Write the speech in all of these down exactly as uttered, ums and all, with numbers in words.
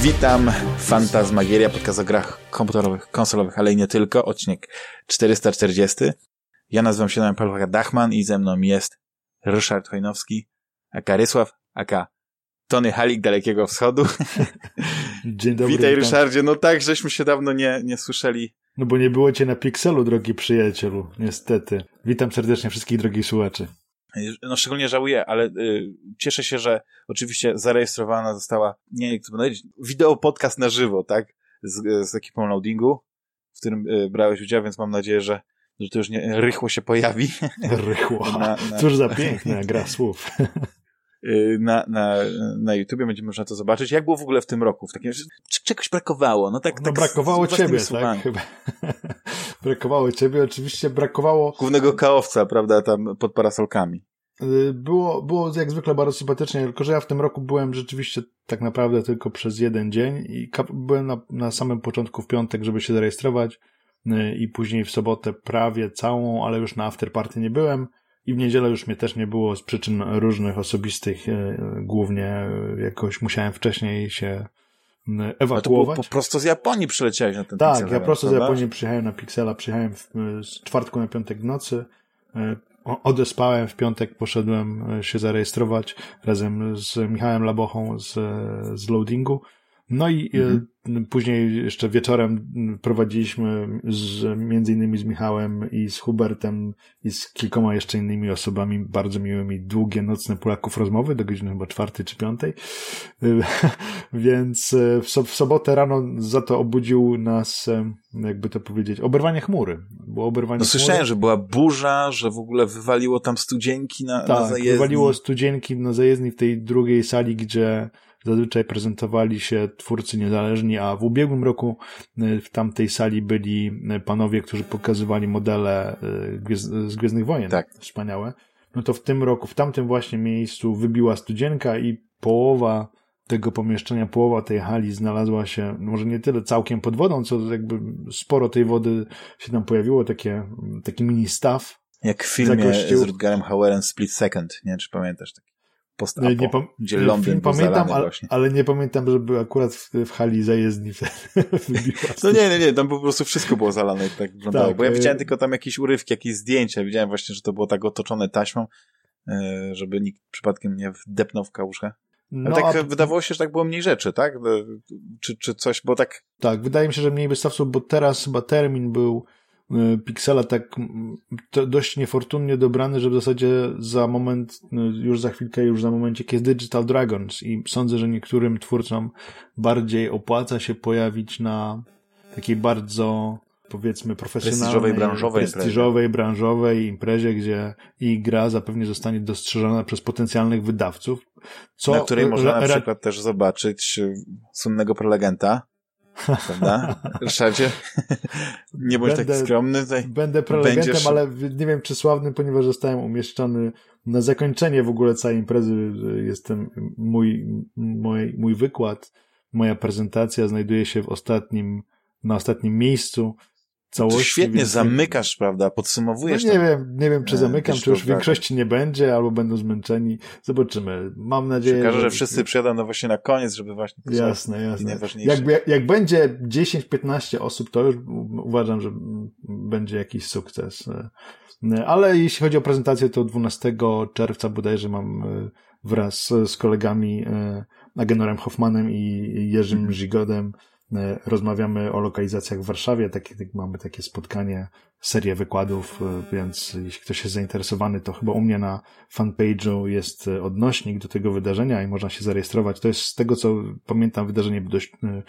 Witam, Fantasmagieria, podcast o grach komputerowych, konsolowych, ale i nie tylko, odcinek czterysta czterdziesty. Ja nazywam się Paweł Dachman i ze mną jest Ryszard Chojnowski, aka Rysław, aka Tony Halik Dalekiego Wschodu. Dzień dobry. Witaj, Ryszardzie, no tak, żeśmy się dawno nie, nie słyszeli. No bo nie było cię na Pixelu, drogi przyjacielu, niestety. Witam serdecznie wszystkich drogich słuchaczy. No szczególnie żałuję, ale y, cieszę się, że oczywiście zarejestrowana została, nie wiem jak to powiedzieć, wideo podcast na żywo, tak? Z, z ekipą Loadingu, w którym y, brałeś udział, więc mam nadzieję, że, że to już nie, rychło się pojawi. Rychło. Na, na, Cóż za piękna gra słów. Na, na, na YouTubie będziemy można to zobaczyć. Jak było w ogóle w tym roku? W takim, czy czegoś brakowało? No tak, no tak brakowało z, ciebie, słowami. tak? Chyba. Brakowało ciebie, oczywiście brakowało... Głównego kaowca, prawda, tam pod parasolkami. Było, było jak zwykle bardzo sympatycznie, tylko że ja w tym roku byłem rzeczywiście tak naprawdę tylko przez jeden dzień i byłem na, na samym początku w piątek, żeby się zarejestrować i później w sobotę prawie całą, ale już na afterparty nie byłem. I w niedzielę już mnie też nie było z przyczyn różnych osobistych, głównie jakoś musiałem wcześniej się ewakuować. Po, po prostu z Japonii przyleciałeś na ten Tak, Pixel ja prosto z prawda? Japonii przyjechałem na Pixela, przyjechałem w, z czwartku na piątek w nocy, odespałem w piątek, poszedłem się zarejestrować razem z Michałem Labochą z, z Loadingu. No i mhm. później jeszcze wieczorem prowadziliśmy z, między innymi z Michałem i z Hubertem i z kilkoma jeszcze innymi osobami bardzo miłymi długie nocne Polaków rozmowy do godziny chyba czwartej czy piątej. Więc w, so, w sobotę rano za to obudził nas, jakby to powiedzieć, oberwanie chmury. Było oberwanie no chmury. Słyszałem, że była burza, że w ogóle wywaliło tam studzienki na, tak, na zajezdni. Tak, wywaliło studzienki na zajezdni w tej drugiej sali, gdzie zazwyczaj prezentowali się twórcy niezależni, a w ubiegłym roku w tamtej sali byli panowie, którzy pokazywali modele z Gwiezdnych Wojen. Tak. Wspaniałe. No to w tym roku, w tamtym właśnie miejscu wybiła studzienka i połowa tego pomieszczenia, połowa tej hali znalazła się, może nie tyle całkiem pod wodą, co jakby sporo tej wody się tam pojawiło, takie, taki mini staw. Jak w filmie zagościł... z Rutgerem Hauerem Split Second, nie wiem, czy pamiętasz taki post-apo, nie, nie pam- gdzie Londyn był pamiętam, ale, ale nie pamiętam, żeby akurat w, w hali zajezdni wybiła. No nie, nie, nie, tam po prostu wszystko było zalane, tak wyglądało, tak, bo ja widziałem tylko tam jakieś urywki, jakieś zdjęcia, widziałem właśnie, że to było tak otoczone taśmą, żeby nikt przypadkiem nie wdepnął w kałużę. Ale no, tak a... wydawało się, że tak było mniej rzeczy, tak? Czy, czy coś, bo tak... Tak, wydaje mi się, że mniej wystawców, bo teraz chyba termin był Pixela tak dość niefortunnie dobrany, że w zasadzie za moment, już za chwilkę, już za momencik jest Digital Dragons i sądzę, że niektórym twórcom bardziej opłaca się pojawić na takiej bardzo, powiedzmy, profesjonalnej, prestiżowej, branżowej, prestiżowej branżowej imprezie, gdzie i gra zapewne zostanie dostrzeżona przez potencjalnych wydawców. Co na której można ra- na przykład też zobaczyć słynnego prelegenta. Prawda? Ryszardzie, nie bądź będę, taki skromny. Tutaj będę prelegentem, będziesz... ale nie wiem czy sławnym, ponieważ zostałem umieszczony na zakończenie w ogóle całej imprezy. Jestem mój, mój, mój wykład, moja prezentacja znajduje się w ostatnim, na ostatnim miejscu całości. To świetnie więc... zamykasz, prawda? Podsumowujesz. No nie tam... wiem, nie wiem czy zamykam, czy już w tak. większości nie będzie, albo będą zmęczeni. Zobaczymy. Mam nadzieję, Przekażę, że... że wszyscy przyjadą no właśnie na koniec, żeby właśnie... Jasne, jasne. Jak, jak, jak będzie dziesięć piętnaście osób, to już uważam, że będzie jakiś sukces. Ale jeśli chodzi o prezentację, to dwunastego czerwca bodajże mam wraz z kolegami Agenorem Hoffmanem i Jerzym mm. Żygodem rozmawiamy o lokalizacjach w Warszawie, takie, mamy takie spotkanie, serię wykładów, więc jeśli ktoś jest zainteresowany, to chyba u mnie na fanpage'u jest odnośnik do tego wydarzenia i można się zarejestrować. To jest z tego, co pamiętam, wydarzenie dość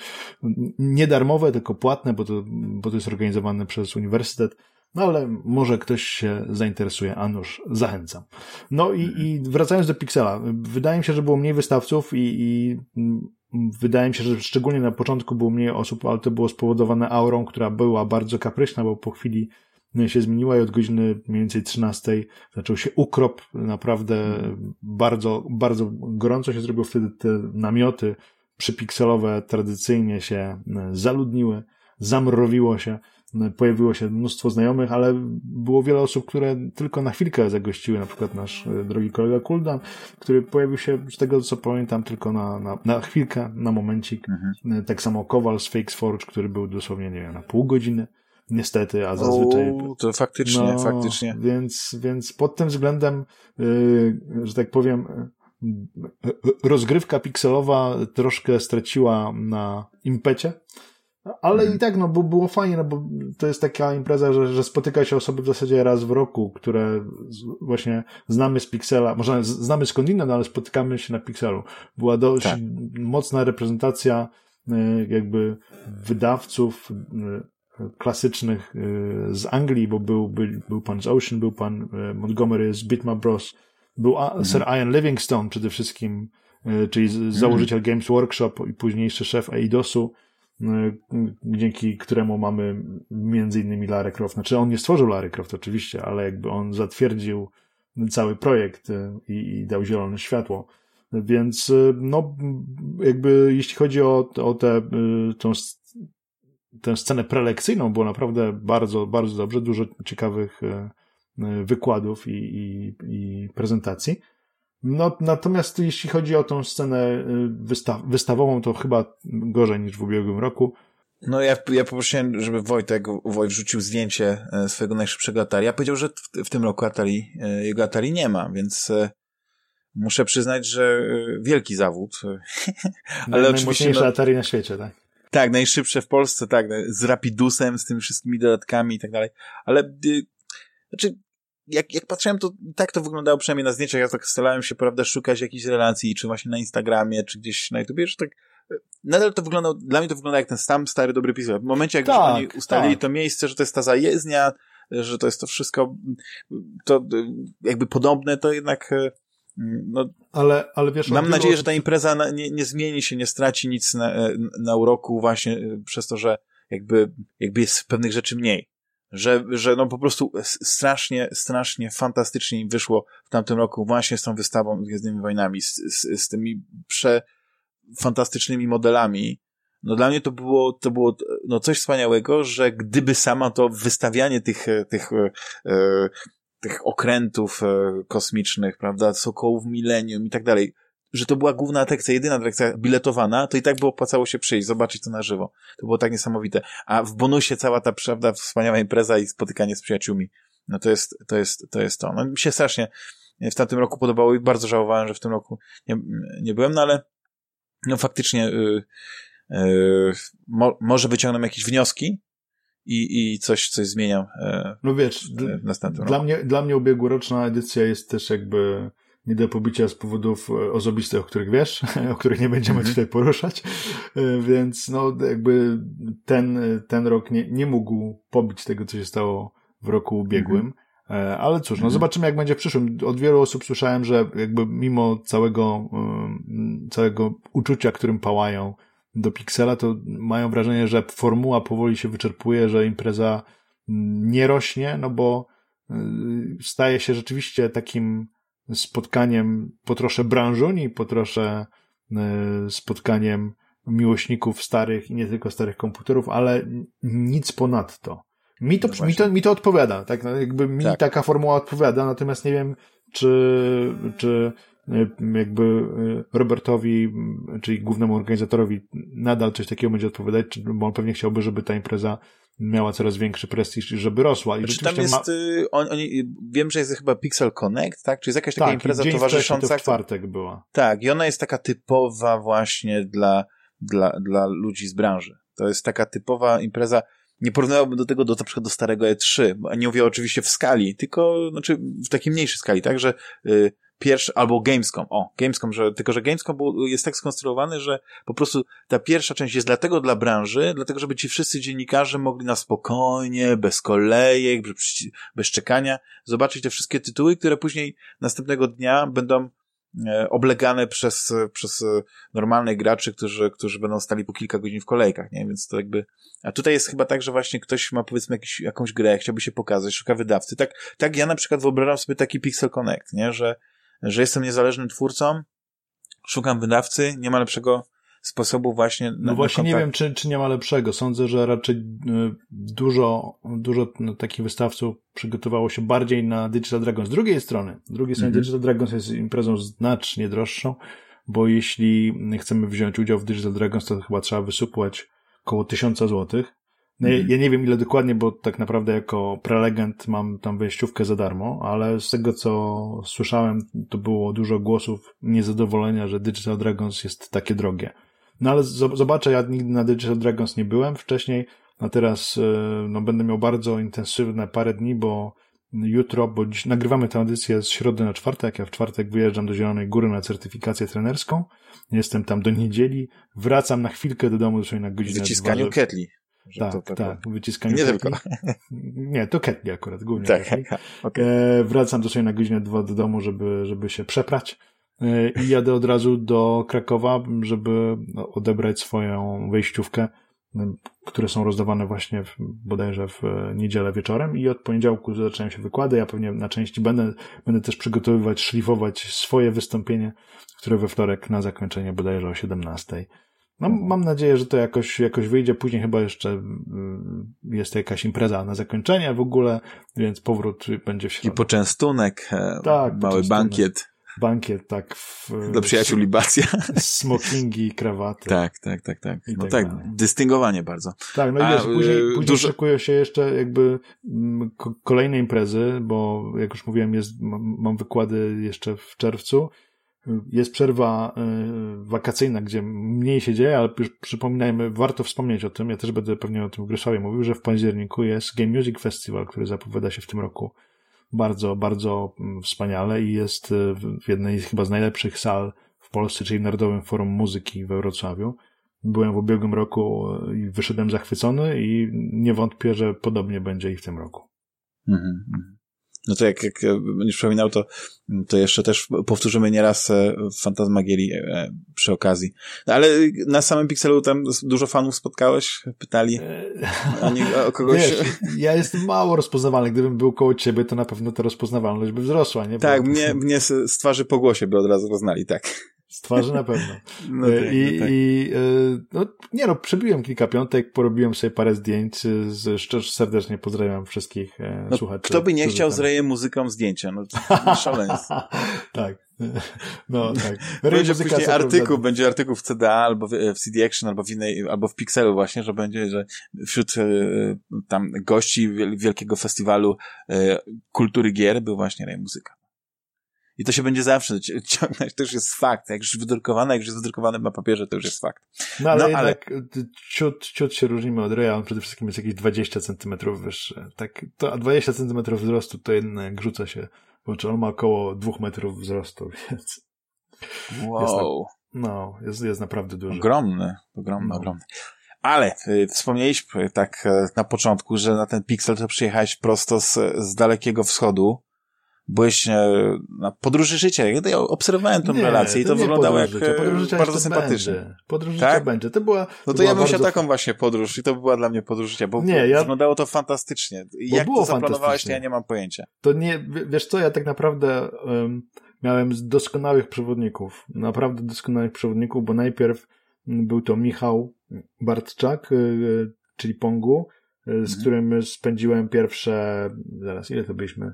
nie darmowe, tylko płatne, bo to, bo to jest organizowane przez uniwersytet. No ale może ktoś się zainteresuje, a nuż zachęcam. No i, i wracając do Pixela, wydaje mi się, że było mniej wystawców i, i wydaje mi się, że szczególnie na początku było mniej osób, ale to było spowodowane aurą, która była bardzo kapryśna, bo po chwili się zmieniła i od godziny mniej więcej trzynastej zaczął się ukrop, naprawdę bardzo, bardzo gorąco się zrobiło, wtedy te namioty przypikselowe tradycyjnie się zaludniły, zamrowiło się. pojawiło się mnóstwo znajomych, ale było wiele osób, które tylko na chwilkę zagościły, na przykład nasz drogi kolega Kuldan, który pojawił się, z tego co pamiętam, tylko na, na, na chwilkę, na momencik. Mhm. Tak samo Kowal z Fakes Forge, który był dosłownie, nie wiem, na pół godziny. Niestety, a zazwyczaj... O, to faktycznie, no, faktycznie. Więc, więc pod tym względem, yy, że tak powiem, yy, rozgrywka pikselowa troszkę straciła na impecie, ale hmm. i tak, no, bo było fajnie, no, bo to jest taka impreza, że, że spotyka się osoby w zasadzie raz w roku, które właśnie znamy z Pixela, może znamy skądinąd, no, ale spotykamy się na Pixelu. Była dość tak. mocna reprezentacja yy, jakby wydawców, yy, klasycznych z Anglii, bo był, był, był pan z Ocean, był pan Montgomery z Bitmap Bros, był mhm. Sir Ian Livingstone przede wszystkim, czyli mhm. założyciel Games Workshop i późniejszy szef Eidosu, dzięki któremu mamy między innymi Lara Croft. Znaczy on nie stworzył Lara Croft oczywiście, ale jakby on zatwierdził cały projekt i, i dał zielone światło. Więc no jakby jeśli chodzi o, o tę tą tę scenę prelekcyjną, było naprawdę bardzo, bardzo dobrze, dużo ciekawych wykładów i, i, i prezentacji. No, natomiast jeśli chodzi o tą scenę wystaw, wystawową, to chyba gorzej niż w ubiegłym roku. No ja, ja poprosiłem, żeby Wojtek Wojt wrzucił zdjęcie swojego najszybszego Atari. Ja powiedział, że w, w tym roku Atari, jego Atari nie ma, więc muszę przyznać, że wielki zawód. Ale oczywiście no, Atari na świecie, tak? Tak, najszybsze w Polsce, tak, z Rapidusem, z tymi wszystkimi dodatkami i tak dalej, ale y, znaczy, jak, jak patrzyłem, to tak to wyglądało przynajmniej na zdjęciach, ja tak starałem się, prawda, szukać jakichś relacji, czy właśnie na Instagramie, czy gdzieś na YouTubie, że tak, nadal to wyglądało, dla mnie to wygląda jak ten sam stary, dobry pixel. W momencie, jak tak, już oni ustalili tak. to miejsce, że to jest ta zajezdnia, że to jest to wszystko, to jakby podobne, to jednak... No, ale, ale wiesz, mam nadzieję, że ta impreza na, nie, nie zmieni się, nie straci nic na, na uroku właśnie przez to, że jakby, jakby jest pewnych rzeczy mniej. Że, że no po prostu strasznie, strasznie fantastycznie im wyszło w tamtym roku właśnie z tą wystawą Gwiezdnymi Wojnami, z, z, z tymi przefantastycznymi modelami. No dla mnie to było, to było no coś wspaniałego, że gdyby sama to wystawianie tych, tych, e, tych okrętów e, kosmicznych, prawda, Sokołów Millennium i tak dalej, że to była główna atrakcja, jedyna atrakcja biletowana, to i tak by opłacało się przyjść, zobaczyć to na żywo. To było tak niesamowite. A w bonusie cała ta, prawda, wspaniała impreza i spotykanie z przyjaciółmi. No to jest, to jest, to jest to. No mi się strasznie w tamtym roku podobało i bardzo żałowałem, że w tym roku nie, nie byłem, no ale no faktycznie yy, yy, mo, może wyciągną jakieś wnioski i, i coś, coś zmieniam yy, no wiesz, w następnym dla roku. Mnie, dla mnie ubiegłoroczna edycja jest też jakby nie do pobicia z powodów osobistych, o których wiesz, o których nie będziemy mm-hmm. tutaj poruszać, więc no jakby ten, ten rok nie, nie mógł pobić tego, co się stało w roku ubiegłym, mm-hmm. ale cóż, no mm-hmm. zobaczymy, jak będzie w przyszłym. Od wielu osób słyszałem, że jakby mimo całego, całego uczucia, którym pałają do Pixela, to mają wrażenie, że formuła powoli się wyczerpuje, że impreza nie rośnie, no bo staje się rzeczywiście takim spotkaniem po trosze branżuni, po trosze spotkaniem miłośników starych i nie tylko starych komputerów, ale nic ponadto. Mi to, no mi to, mi to odpowiada, tak? Jakby mi tak. taka formuła odpowiada, natomiast nie wiem, czy, czy jakby Robertowi, czyli głównemu organizatorowi nadal coś takiego będzie odpowiadać, bo on pewnie chciałby, żeby ta impreza miała coraz większy prestiż i żeby rosła. I znaczy, tam jest, ma... on, oni, wiem, że jest chyba Pixel Connect, tak? Czyli jest jakaś taka tak, impreza dzień towarzysząca. To w czwartek była. Tak, i ona jest taka typowa właśnie dla, dla, dla ludzi z branży. To jest taka typowa impreza. Nie porównywałbym do tego do, na przykład do starego E trzy. Nie mówię oczywiście w skali, tylko znaczy w takiej mniejszej skali, tak? Że y, pierwszy, albo Gamescom, o, Gamescom, że, tylko że Gamescom był, jest tak skonstruowany, że po prostu ta pierwsza część jest dlatego dla branży, dlatego żeby ci wszyscy dziennikarze mogli na spokojnie, bez kolejek, bez, bez czekania, zobaczyć te wszystkie tytuły, które później następnego dnia będą e, oblegane przez, przez normalnych graczy, którzy, którzy będą stali po kilka godzin w kolejkach, nie? Więc to jakby, a tutaj jest chyba tak, że właśnie ktoś ma powiedzmy jakiś, jakąś grę, chciałby się pokazać, szuka wydawcy. Tak, tak ja na przykład wyobrażam sobie taki Pixel Connect, nie? Że że jestem niezależnym twórcą, szukam wydawcy, nie ma lepszego sposobu właśnie na, No właśnie na nie wiem, czy, czy nie ma lepszego. Sądzę, że raczej dużo, dużo takich wystawców przygotowało się bardziej na Digital Dragon. Z drugiej strony, z drugiej strony mm-hmm. Digital Dragons jest imprezą znacznie droższą, bo jeśli chcemy wziąć udział w Digital Dragons, to chyba trzeba wysupłać około tysiąca złotych. No mm-hmm. ja, ja nie wiem ile dokładnie, bo tak naprawdę jako prelegent mam tam wejściówkę za darmo, ale z tego co słyszałem, to było dużo głosów niezadowolenia, że Digital Dragons jest takie drogie. No ale zobaczę, ja nigdy na Digital Dragons nie byłem wcześniej, a teraz no, będę miał bardzo intensywne parę dni, bo jutro, bo dziś nagrywamy tę audycję z środy na czwartek, ja w czwartek wyjeżdżam do Zielonej Góry na certyfikację trenerską, jestem tam do niedzieli, wracam na chwilkę do domu dosłownie na godzinę. W wyciskaniu ketli. Tak, to, to, tak, wyciskaniu nie ketli. Tylko. Nie, to ketli akurat, głównie tak, ketli. okay. E, wracam dosłownie na godzinę dwa do domu, żeby, żeby się przeprać. I jadę od razu do Krakowa, żeby odebrać swoją wejściówkę, które są rozdawane właśnie w, bodajże w niedzielę wieczorem i od poniedziałku zaczynają się wykłady. Ja pewnie na części będę, będę też przygotowywać, szlifować swoje wystąpienie, które we wtorek na zakończenie bodajże o siedemnastej. No, mam nadzieję, że to jakoś, jakoś wyjdzie. Później chyba jeszcze jest jakaś impreza na zakończenie w ogóle, więc powrót będzie w środę. I poczęstunek, tak, mały poczęstunek. bankiet. Bankiet, tak. W, Dla przyjaciół Libacja. Smokingi, krawaty. Tak, tak, tak, tak. No tak, tak dystyngowanie bardzo. Tak, no i A, wiesz, później, yy, później dużo... szykują się jeszcze jakby k- kolejne imprezy, bo jak już mówiłem, jest, mam, mam wykłady jeszcze w czerwcu. Jest przerwa y, wakacyjna, gdzie mniej się dzieje, ale już przypominajmy, warto wspomnieć o tym, ja też będę pewnie o tym w Gryszowie mówił, że w październiku jest Game Music Festival, który zapowiada się w tym roku bardzo, bardzo wspaniale i jest w jednej z chyba z najlepszych sal w Polsce, czyli w Narodowym Forum Muzyki we Wrocławiu. Byłem w ubiegłym roku i wyszedłem zachwycony i nie wątpię, że podobnie będzie i w tym roku. Mhm. No to jak, jak będziesz wspominał, to, to jeszcze też powtórzymy nieraz Fantasmagierii przy okazji. No ale na samym Pixelu tam dużo fanów spotkałeś? Pytali oni o kogoś? Wiesz, ja jestem mało rozpoznawalny. Gdybym był koło ciebie, to na pewno ta rozpoznawalność by wzrosła, nie? Tak, Bo... mnie, mnie z twarzy po głosie by od razu poznali, tak. Z twarzy na pewno. No tak, I, no tak. i no, nie no, przebiłem kilka piątek, porobiłem sobie parę zdjęć, z, szczerze serdecznie pozdrawiam wszystkich no, słuchaczy. Kto by nie chciał tam... z Rejem muzyką zdjęcia? No to szaleństwo. Tak. No tak. Będzie później artykuł, prawda... będzie artykuł w C D A, albo w C D Action, albo w innej, albo w Pixelu właśnie, że będzie, że wśród y, tam gości wielkiego festiwalu y, kultury gier był właśnie Rej muzyka. I to się będzie zawsze ciągnąć, to już jest fakt. Jak już wydrukowane, jak już jest wydrukowane na papierze, to już jest fakt. No ale, no, ale... jednak ciut, ciut się różnimy od Reja, on przede wszystkim jest jakieś dwadzieścia centymetrów wyższy. Tak, to, a dwadzieścia centymetrów wzrostu to jednak rzuca się, bo on ma około dwóch metrów wzrostu, więc... Wow. Jest na, no, jest, jest naprawdę duży. Ogromny, ogromny, no. ogromny. Ale y, wspomnieliśmy tak y, na początku, że na ten Pixel to przyjechałeś prosto z, z Dalekiego Wschodu. Byłeś na podróży życia. Ja obserwowałem tę relację i to, to wyglądało jak bardzo sympatycznie. Podróż tak? życia będzie. To była, to no to była ja bym bardzo... się taką właśnie podróż i to by była dla mnie podróż życia, bo nie, ja... wyglądało to fantastycznie. Bo jak było to zaplanowałeś, to ja nie mam pojęcia. To nie, wiesz co, ja tak naprawdę um, miałem doskonałych przewodników. Naprawdę doskonałych przewodników, bo najpierw był to Michał Bartczak, y, czyli Pongu, y, z mhm. którym spędziłem pierwsze, zaraz, ile to byliśmy?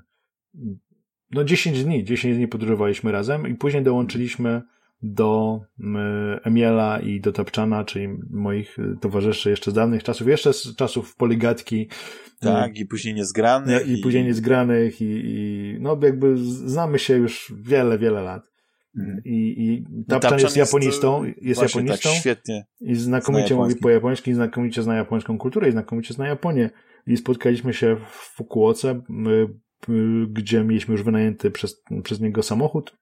No dziesięć dni, dziesięć dni podróżowaliśmy razem i później dołączyliśmy do Emiela i do Tapczana, czyli moich towarzyszy jeszcze z dawnych czasów, jeszcze z czasów Poligatki. Tak, i później Niezgranych. I, i później Niezgranych i, i no jakby znamy się już wiele, wiele lat. Mm. I, i Tapczan jest japonistą, jest, jest japonistą tak, świetnie i znakomicie mówi po japońsku, i znakomicie zna japońską kulturę i znakomicie zna Japonię. I spotkaliśmy się w Fukuoce, gdzie mieliśmy już wynajęty przez, przez niego samochód.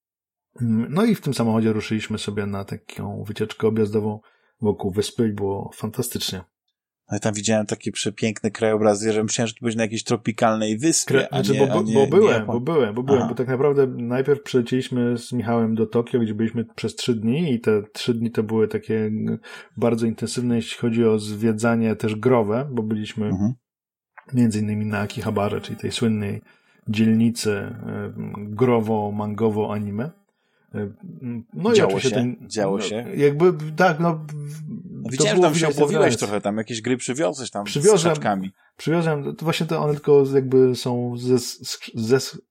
No i w tym samochodzie ruszyliśmy sobie na taką wycieczkę objazdową wokół wyspy i było fantastycznie. Ale tam widziałem taki przepiękny krajobraz, że myślałem, że to będzie na jakiejś tropikalnej wyspie, Kra- a, nie, bo, bo, a nie, bo byłem, nie bo byłem, bo byłem, Aha. bo tak naprawdę najpierw przylecieliśmy z Michałem do Tokio, gdzie byliśmy przez trzy dni i te trzy dni to były takie bardzo intensywne, jeśli chodzi o zwiedzanie też growe, bo byliśmy mhm. między innymi na Akihabarze, czyli tej słynnej dzielnicy growo-mangowo-anime. No działo i oczywiście się, ten, działo no, się. Jakby, tak, no. Widziałem, że tam się opłowiłeś trochę, tam jakieś gry przywiozłeś tam Przywiozłem, z krzaczkami. Przywiozłem, to właśnie to one tylko jakby są ze, ze, z,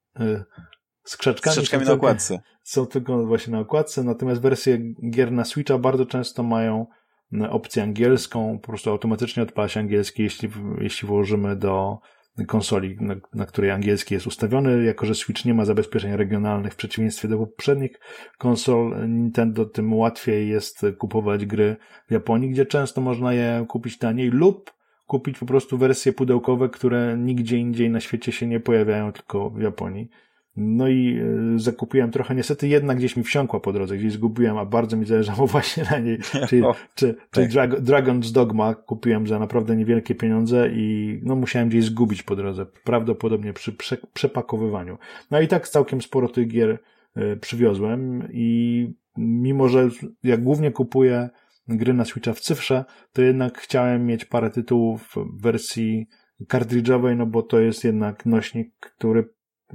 z krzaczkami. Z krzaczkami na okładce. Są tylko właśnie na okładce, natomiast wersje gier na Switcha bardzo często mają opcję angielską, po prostu automatycznie odpala się angielski, jeśli, jeśli włożymy do konsoli, na, na której angielski jest ustawiony, jako że Switch nie ma zabezpieczeń regionalnych w przeciwieństwie do poprzednich konsol Nintendo, tym łatwiej jest kupować gry w Japonii, gdzie często można je kupić taniej lub kupić po prostu wersje pudełkowe, które nigdzie indziej na świecie się nie pojawiają, tylko w Japonii. No i y, zakupiłem trochę, niestety jedna gdzieś mi wsiąkła po drodze, gdzieś zgubiłem, a bardzo mi zależało właśnie na niej, czyli, o, czy, tak. czyli Drag- Dragon's Dogma kupiłem za naprawdę niewielkie pieniądze i no musiałem gdzieś zgubić po drodze, prawdopodobnie przy prze- przepakowywaniu. No i tak całkiem sporo tych gier y, przywiozłem i mimo, że ja głównie kupuję gry na Switcha w cyfrze, to jednak chciałem mieć parę tytułów w wersji kartridżowej, no bo to jest jednak nośnik, który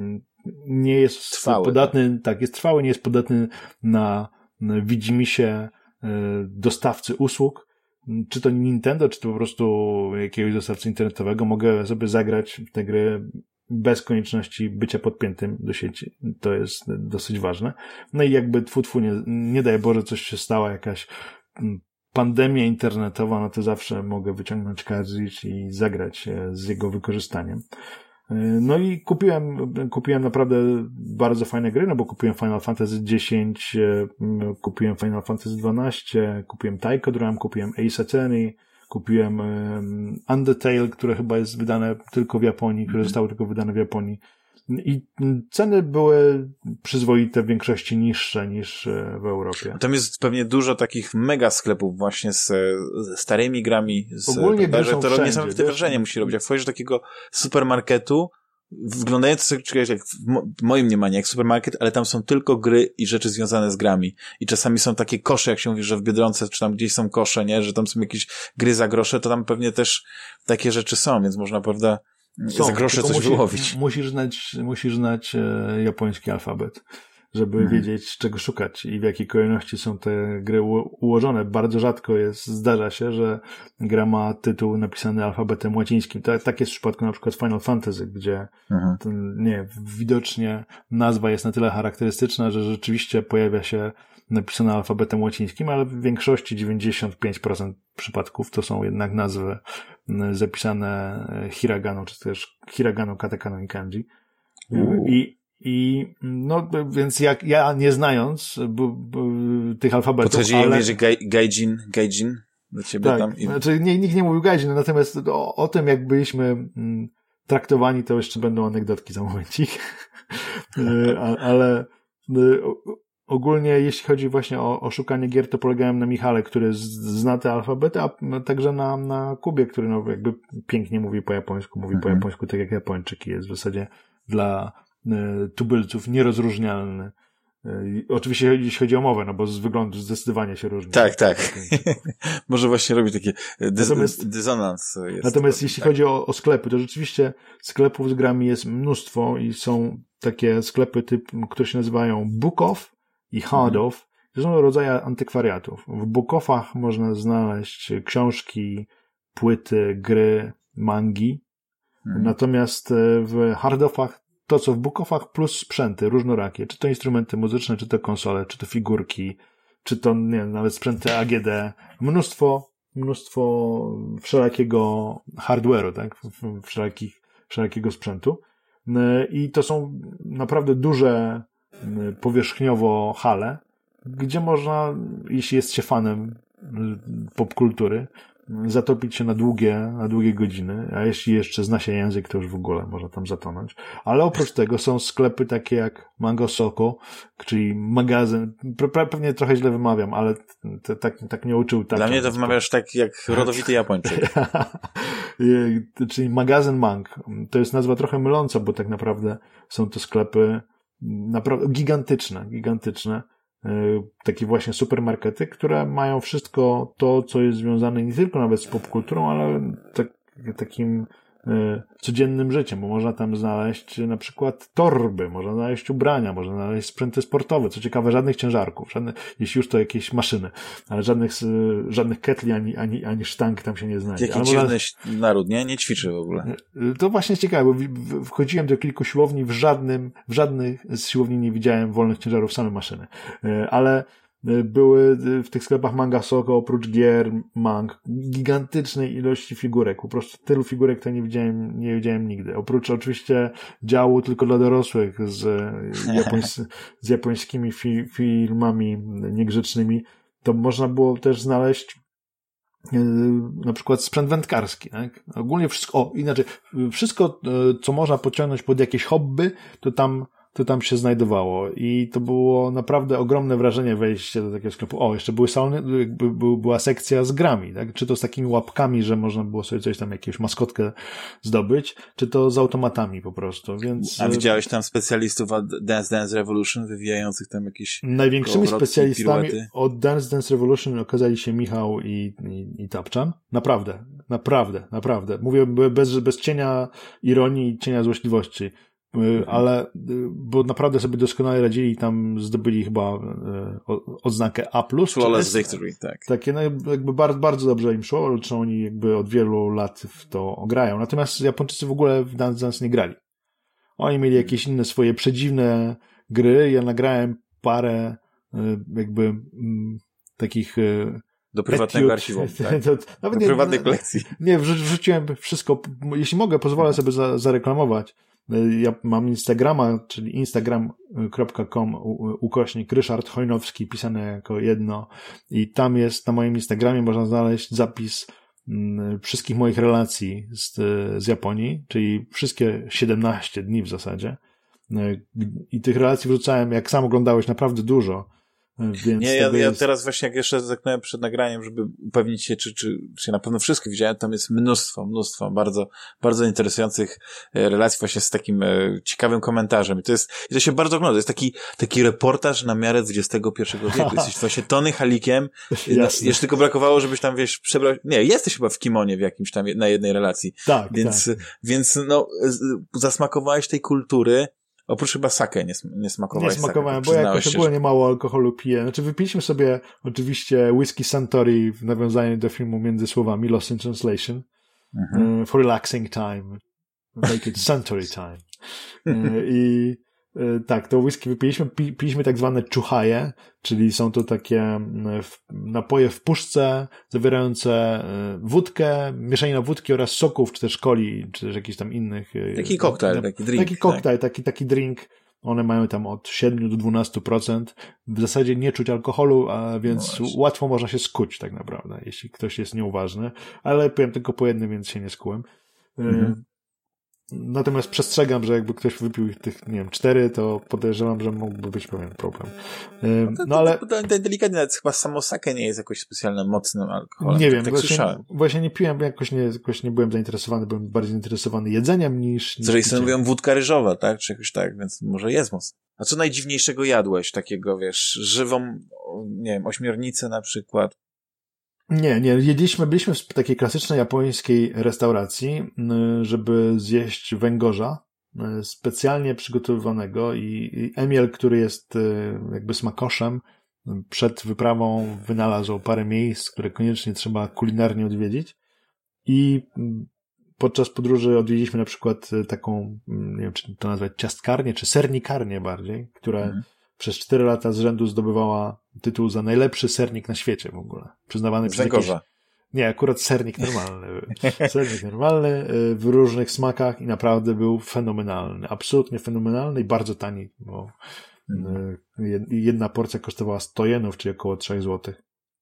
nie jest trwały, podatny, tak. tak, jest trwały, nie jest podatny na, na widzimisię dostawcy usług, czy to Nintendo, czy to po prostu jakiegoś dostawcy internetowego. Mogę sobie zagrać w te gry bez konieczności bycia podpiętym do sieci. To jest dosyć ważne. No i jakby tfu, tfu, nie, nie daj Boże, coś się stało, jakaś pandemia internetowa, no to zawsze mogę wyciągnąć cartridge i zagrać z jego wykorzystaniem. No i kupiłem, kupiłem naprawdę bardzo fajne gry, no bo kupiłem Final Fantasy dziesięć, kupiłem Final Fantasy dwanaście, kupiłem Taiko Drum, kupiłem Ace Attorney, kupiłem Undertale, które chyba jest wydane tylko w Japonii, które zostało tylko wydane w Japonii. I ceny były przyzwoite, w większości niższe niż w Europie. Tam jest pewnie dużo takich mega sklepów właśnie z, z starymi grami. Z, Ogólnie gry są to wszędzie, niesamowite wrażenie musi robić. Jak wchodzisz do takiego supermarketu, wyglądający, jak w moim mniemaniu, jak supermarket, ale tam są tylko gry i rzeczy związane z grami. I czasami są takie kosze, jak się mówi, że w Biedronce, czy tam gdzieś są kosze, nie? Że tam są jakieś gry za grosze, to tam pewnie też takie rzeczy są, więc można, prawda, są, za grosze coś musi, wyłowić. Musisz znać, musisz znać e, japoński alfabet, żeby hmm. wiedzieć, czego szukać i w jakiej kolejności są te gry u- ułożone. Bardzo rzadko jest, zdarza się, że gra ma tytuł napisany alfabetem łacińskim. Tak, tak jest w przypadku na przykład Final Fantasy, gdzie hmm. ten, nie, widocznie nazwa jest na tyle charakterystyczna, że rzeczywiście pojawia się napisane alfabetem łacińskim, ale w większości dziewięćdziesiąt pięć procent przypadków to są jednak nazwy zapisane hiraganą, czy też hiraganą, katakaną i kanji. Uuu. I, i no, więc jak ja nie znając b, b, tych alfabetów, podchodzi ale... mówię, że gaijin, gaijin do ciebie tak, tam. I... znaczy nie, nikt nie mówił gaijin, natomiast o, o tym, jak byliśmy m, traktowani, to jeszcze będą anegdotki za momencik. ale ogólnie, jeśli chodzi właśnie o, o szukanie gier, to polegałem na Michale, który zna te alfabety, a także na, na Kubie, który no jakby pięknie mówi po japońsku, mówi mhm. po japońsku tak jak Japończyk i jest w zasadzie dla y, tubylców nierozróżnialny. Y, oczywiście jeśli chodzi o mowę, no bo z wyglądu zdecydowanie się różni. Tak, tak. Może właśnie robi taki dys- natomiast, dysonans. Jest natomiast jeśli tak. chodzi o, o sklepy, to rzeczywiście sklepów z grami jest mnóstwo i są takie sklepy, typ, które się nazywają Book Off i Hard Off. Mhm. To są rodzaje antykwariatów. W Book Offach można znaleźć książki, płyty, gry, mangi. Mhm. Natomiast w Hard Offach to, co w Book Offach plus sprzęty różnorakie. Czy to instrumenty muzyczne, czy to konsole, czy to figurki, czy to, nie wiem, nawet sprzęty A G D. Mnóstwo, mnóstwo wszelakiego hardware'u, tak? Wszelakich, wszelakiego sprzętu. I to są naprawdę duże powierzchniowo hale, gdzie można, jeśli jest się fanem popkultury, zatopić się na długie, na długie godziny, a jeśli jeszcze zna się język, to już w ogóle można tam zatonąć. Ale oprócz tego są sklepy takie jak Mango Soko, czyli magazyn, pewnie trochę źle wymawiam, ale to, tak, tak nie uczył. Tak, dla mnie to wymawiasz tak jak rodowity Japończyk. Czyli magazyn Mang. To jest nazwa trochę myląca, bo tak naprawdę są to sklepy naprawdę gigantyczne, gigantyczne. Takie właśnie supermarkety, które mają wszystko to, co jest związane nie tylko nawet z popkulturą, ale tak, takim codziennym życiem, bo można tam znaleźć na przykład torby, można znaleźć ubrania, można znaleźć sprzęty sportowe, co ciekawe, żadnych ciężarków, żadne, jeśli już to jakieś maszyny, ale żadnych, żadnych ketli ani, ani, ani sztang tam się nie znajdzie. Jaki dziwny można... naród, nie? Nie ćwiczy w ogóle. To właśnie jest ciekawe, bo wchodziłem do kilku siłowni, w żadnym, w żadnych z siłowni nie widziałem wolnych ciężarów, same maszyny. Ale były w tych sklepach Manga Soko, oprócz gier, mang, gigantycznej ilości figurek. Po prostu tylu figurek to nie widziałem, nie widziałem nigdy. Oprócz oczywiście działu tylko dla dorosłych z, japońs z japońskimi fi filmami niegrzecznymi, to można było też znaleźć yy, na przykład sprzęt wędkarski, tak? Ogólnie wszystko, o, inaczej, wszystko, co można pociągnąć pod jakieś hobby, to tam to tam się znajdowało i to było naprawdę ogromne wrażenie wejście do takiego sklepu. O, jeszcze były salony, jakby była sekcja z grami, tak? Czy to z takimi łapkami, że można było sobie coś tam, jakąś maskotkę zdobyć, czy to z automatami po prostu, więc... A widziałeś tam specjalistów od Dance Dance Revolution wywijających tam jakieś... Największymi specjalistami piruety? Od Dance Dance Revolution okazali się Michał i, i, i Tapczan. Naprawdę, naprawdę, naprawdę. Mówię bez, bez cienia ironii i cienia złośliwości. Ale, bo naprawdę sobie doskonale radzili i tam zdobyli chyba odznakę A plus. Flawless Victory, tak. Takie, no jakby bardzo, bardzo dobrze im szło, zresztą oni jakby od wielu lat w to grają. Natomiast Japończycy w ogóle w Dance Dance nie grali. Oni mieli jakieś inne swoje przedziwne gry. Ja nagrałem parę jakby takich do prywatnego archiwum, tak? to, nawet do nie, prywatnej kolekcji. Nie, wrzuciłem wszystko. Jeśli mogę, pozwolę sobie za, zareklamować. Ja mam Instagrama, czyli instagram kropka com ukośnik Ryszard Chojnowski, pisane jako jedno, i tam jest, na moim Instagramie można znaleźć zapis wszystkich moich relacji z, z Japonii, czyli wszystkie siedemnaście dni w zasadzie. I tych relacji wrzucałem, jak sam oglądałeś, naprawdę dużo. Więc nie, ja, ja jest... teraz właśnie jak jeszcze zerknąłem przed nagraniem, żeby upewnić się, czy, czy, czy na pewno wszystko widziałem, tam jest mnóstwo, mnóstwo bardzo, bardzo interesujących relacji właśnie z takim e, ciekawym komentarzem. I to jest, i to się bardzo ogląda. To jest taki, taki reportaż na miarę dwudziestego pierwszego wieku. Jesteś właśnie Tony Halikiem. No, jeszcze tylko brakowało, żebyś tam, wiesz, przebrał, nie, jesteś chyba w kimonie w jakimś tam, na jednej relacji. Tak, więc, tak. Więc, no, zasmakowałeś tej kultury. Oprócz chyba sake nie, nie smakowałeś. Nie smakowałem, sake, bo jakoś ogólnie mało alkoholu piję. Znaczy wypiliśmy sobie oczywiście whisky Suntory w nawiązaniu do filmu między słowami Lost in Translation. Mhm. Uh, for relaxing time. Make it Suntory time. uh, I uh, tak, to whisky wypiliśmy. Pi, piliśmy tak zwane chuhaje, czyli są to takie w, napoje w puszce zawierające uh, wódkę, mieszanina wódki oraz soków, czy też coli, czy też jakichś tam innych. Taki koktajl, taki drink. Taki koktajl, tak? taki, taki drink. One mają tam od siedmiu do dwunastu procent. W zasadzie nie czuć alkoholu, a więc no łatwo można się skuć tak naprawdę, jeśli ktoś jest nieuważny. Ale piłem tylko po jednym, więc się nie skułem. Mhm. Natomiast przestrzegam, że jakby ktoś wypił tych, nie wiem, cztery, to podejrzewam, że mógłby być pewien problem. No, no, to, ale... To, to, to delikatnie, nawet chyba samo sake nie jest jakoś specjalnie mocnym alkoholem. Nie wiem, tak właśnie, słyszałem. Właśnie nie piłem, bo jakoś nie, jakoś nie byłem zainteresowany, byłem bardziej zainteresowany jedzeniem niż... niż Zresztą mówią wódka ryżowa, tak? Czy jakoś tak, więc może jest mocno. A co najdziwniejszego jadłeś? Takiego, wiesz, żywą, nie wiem, ośmiornicę na przykład? Nie, nie. Jedliśmy, byliśmy w takiej klasycznej japońskiej restauracji, żeby zjeść węgorza specjalnie przygotowywanego i Emil, który jest jakby smakoszem, przed wyprawą wynalazł parę miejsc, które koniecznie trzeba kulinarnie odwiedzić i podczas podróży odwiedziliśmy na przykład taką, nie wiem, czy to nazwać ciastkarnię, czy sernikarnię bardziej, która mhm. przez cztery lata z rzędu zdobywała tytuł za najlepszy sernik na świecie w ogóle. Przyznawany przez jakieś... Nie, akurat sernik normalny. Sernik normalny w różnych smakach i naprawdę był fenomenalny. Absolutnie fenomenalny i bardzo tani, bo mhm. jedna porcja kosztowała sto jenów, czyli około trzech złotych.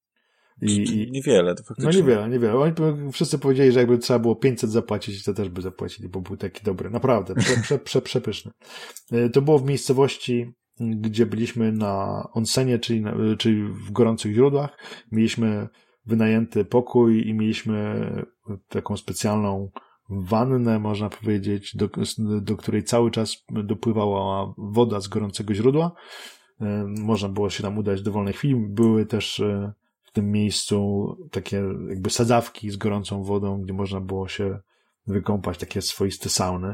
I, i niewiele, to faktycznie. No niewiele, niewiele. Oni wszyscy powiedzieli, że jakby trzeba było pięćset zapłacić, to też by zapłacili, bo był taki dobry. Naprawdę, prze, prze, prze, przepyszny. To było w miejscowości, gdzie byliśmy na onsenie, czyli, na, czyli w gorących źródłach. Mieliśmy wynajęty pokój i mieliśmy taką specjalną wannę, można powiedzieć, do, do której cały czas dopływała woda z gorącego źródła. Można było się tam udać w dowolnej chwili. Były też w tym miejscu takie jakby sadzawki z gorącą wodą, gdzie można było się wykąpać, takie swoiste sauny.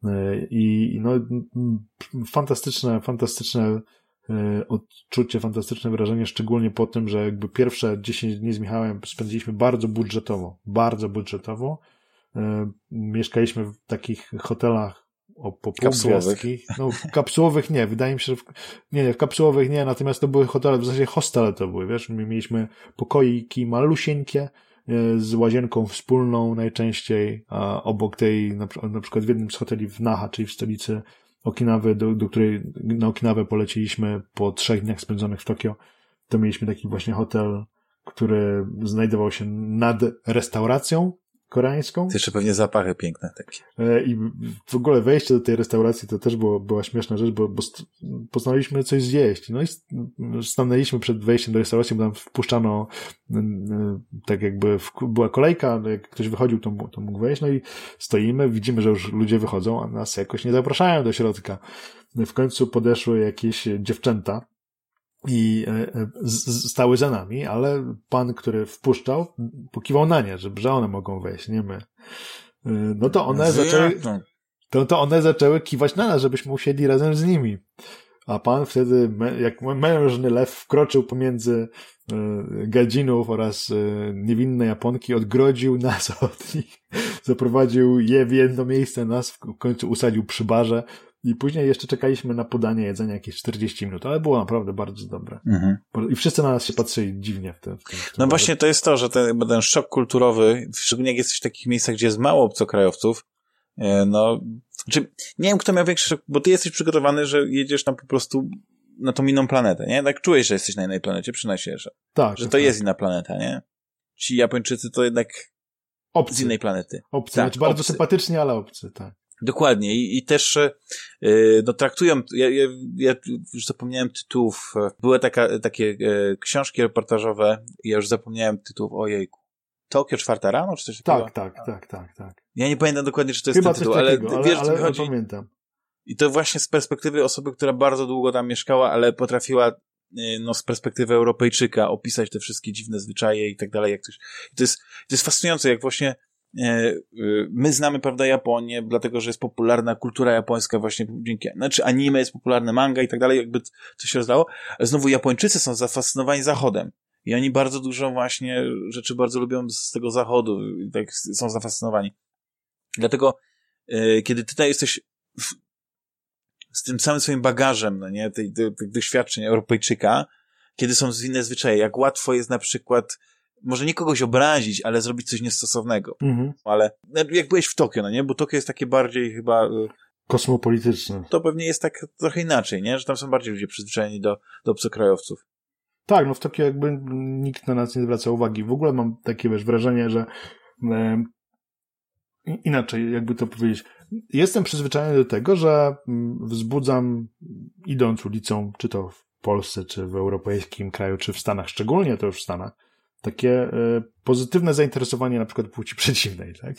I no, fantastyczne, fantastyczne odczucie, fantastyczne wrażenie, szczególnie po tym, że jakby pierwsze dziesięć dni z Michałem spędziliśmy bardzo budżetowo, bardzo budżetowo. Mieszkaliśmy w takich hotelach o po półgwiazdkich. No, kapsułowych nie, wydaje mi się, że w, nie, nie, w kapsułowych nie, natomiast to były hotele, w zasadzie hostele to były, wiesz, my mieliśmy pokoiki malusieńkie, z łazienką wspólną najczęściej, a obok tej, na, na przykład w jednym z hoteli w Naha, czyli w stolicy Okinawy, do, do której na Okinawę poleciliśmy po trzech dniach spędzonych w Tokio, to mieliśmy taki właśnie hotel, który znajdował się nad restauracją koreańską. To jeszcze pewnie zapachy piękne takie. I w ogóle wejście do tej restauracji to też było, była śmieszna rzecz, bo, bo postanowiliśmy coś zjeść. No i stanęliśmy przed wejściem do restauracji, bo tam wpuszczano, tak jakby w, była kolejka, jak ktoś wychodził, to, to mógł wejść. No i stoimy, widzimy, że już ludzie wychodzą, a nas jakoś nie zapraszają do środka. W końcu podeszły jakieś dziewczęta i stały za nami, ale pan, który wpuszczał, pokiwał na nie, że, że one mogą wejść, nie my. No to one zaczęły, to, to one zaczęły kiwać na nas, żebyśmy usiedli razem z nimi. A pan wtedy, jak mężny lew, wkroczył pomiędzy gadzinów oraz niewinne Japonki, odgrodził nas od nich, zaprowadził je w jedno miejsce, nas w końcu usadził przy barze. I później jeszcze czekaliśmy na podanie jedzenia jakieś czterdzieści minut, ale było naprawdę bardzo dobre. Mhm. I wszyscy na nas się patrzyli dziwnie w tym. W tym, w tym no właśnie to jest to, że ten, ten szok kulturowy, szczególnie jak jesteś w takich miejscach, gdzie jest mało obcokrajowców, no, czy, nie wiem, kto miał większy szok, bo ty jesteś przygotowany, że jedziesz tam po prostu na tą inną planetę, nie? Tak czujesz, że jesteś na innej planecie, przyznaj się, że, tak, że to tak. jest inna planeta, nie? Ci Japończycy to jednak obcy. Z innej planety. Obcy, tak, znaczy bardzo obcy. Sympatycznie, ale obcy, tak. Dokładnie i, i też yy, no traktują, ja, ja, ja już zapomniałem tytułów, były taka, takie e, książki reportażowe, ja już zapomniałem tytułów, ojejku, Tokio czwarta rano, czy coś takiego? Tak, tak, tak, tak, tak. Ja nie pamiętam dokładnie, czy to jest Chyba ten tytuł, takiego, ale wiesz, ale, ale chodzi. pamiętam. I to właśnie z perspektywy osoby, która bardzo długo tam mieszkała, ale potrafiła no z perspektywy Europejczyka opisać te wszystkie dziwne zwyczaje i tak dalej, jak coś. I to jest, to jest fascynujące, jak właśnie my znamy, prawda, Japonię, dlatego, że jest popularna kultura japońska właśnie dzięki, znaczy anime jest popularne, manga i tak dalej, jakby coś się rozdało, ale znowu Japończycy są zafascynowani Zachodem i oni bardzo dużo właśnie rzeczy bardzo lubią z tego Zachodu i tak są zafascynowani. Dlatego, kiedy ty tutaj jesteś w, z tym samym swoim bagażem, no nie, tych, tych doświadczeń Europejczyka, kiedy są inne zwyczaje, jak łatwo jest na przykład może nie kogoś obrazić, ale zrobić coś niestosownego. Mhm. Ale jak byłeś w Tokio, no nie? Bo Tokio jest takie bardziej chyba kosmopolityczne. To pewnie jest tak trochę inaczej, nie? Że tam są bardziej ludzie przyzwyczajeni do, do obcokrajowców. Tak, no w Tokio jakby nikt na nas nie zwraca uwagi. W ogóle mam takie, wiesz, wrażenie, że e, inaczej, jakby to powiedzieć, jestem przyzwyczajony do tego, że wzbudzam, idąc ulicą, czy to w Polsce, czy w europejskim kraju, czy w Stanach, szczególnie to już w Stanach, takie e, pozytywne zainteresowanie na przykład płci przeciwnej, tak?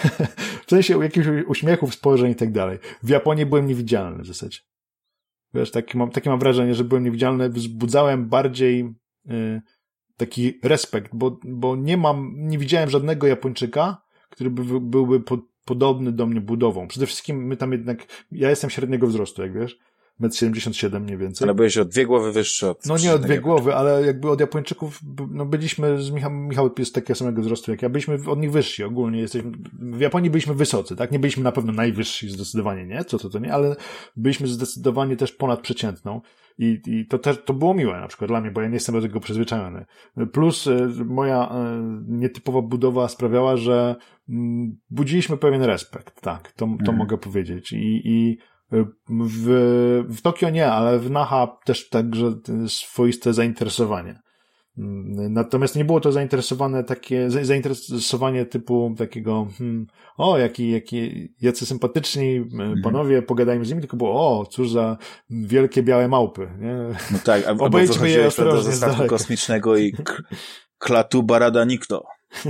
W sensie jakichś uśmiechów, spojrzeń i tak dalej. W Japonii byłem niewidzialny w zasadzie. Wiesz, takie mam, takie mam wrażenie, że byłem niewidzialny, wzbudzałem bardziej e, taki respekt, bo, bo nie mam, nie widziałem żadnego Japończyka, który by, byłby po, podobny do mnie budową. Przede wszystkim my tam jednak, ja jestem średniego wzrostu, jak wiesz, metr siedemdziesiąt siedem mniej więcej. Ale byłeś o dwie głowy wyższy od... No nie o dwie głowy, ale jakby od Japończyków, no byliśmy, z Michał, Michał jest takiego samego wzrostu jak ja, byliśmy od nich wyżsi ogólnie. Jesteśmy, w Japonii byliśmy wysocy, tak? Nie byliśmy na pewno najwyżsi, zdecydowanie nie, co to to nie, ale byliśmy zdecydowanie też ponad przeciętną. I, i to też, to było miłe na przykład dla mnie, bo ja nie jestem do tego przyzwyczajony. Plus y, moja y, nietypowa budowa sprawiała, że y, budziliśmy pewien respekt, tak, to, to mhm. mogę powiedzieć. I, i w, w Tokio nie, ale w Naha też także swoiste zainteresowanie. Natomiast nie było to zainteresowane takie, zainteresowanie typu takiego, hmm, o, jaki, jaki, jacy sympatyczni panowie, pogadajmy z nimi, tylko było, o, cóż za wielkie białe małpy, nie? No tak, albo wychodziłeś do statku kosmicznego i k- klatu barada nikto.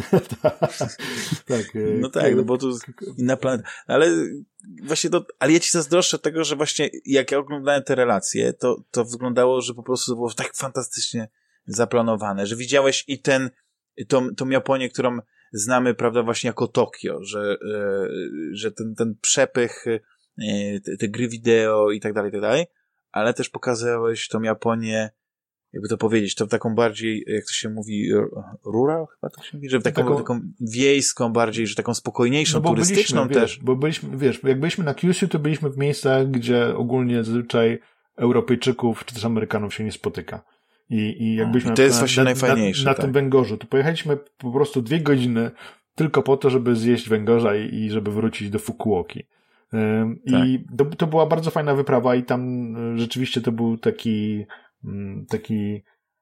tak, no tak, no bo tu inna planeta. Ale właśnie to, ale ja ci zazdroszczę tego, że właśnie jak ja oglądałem te relacje, to, to wyglądało, że po prostu to było tak fantastycznie zaplanowane, że widziałeś i ten, tą, tą Japonię, którą znamy, prawda, właśnie jako Tokio, że, że ten, ten przepych, te, te gry wideo i tak dalej, i tak dalej, ale też pokazałeś tą Japonię, jakby to powiedzieć, to taką bardziej, jak to się mówi, rural chyba to się mówi, że taką, taką, taką wiejską bardziej, że taką spokojniejszą, no turystyczną byliśmy, też. Wiesz, bo byliśmy, wiesz, jak byliśmy na Kyushu, to byliśmy w miejscach, gdzie ogólnie zazwyczaj Europejczyków czy też Amerykanów się nie spotyka. I, i jak byliśmy I to na, jest właśnie na, najfajniejsze. Na, na tak. tym węgorzu, to pojechaliśmy po prostu dwie godziny tylko po to, żeby zjeść węgorza i, i żeby wrócić do Fukuoki. Ym, tak. I to, to była bardzo fajna wyprawa i tam rzeczywiście to był taki taki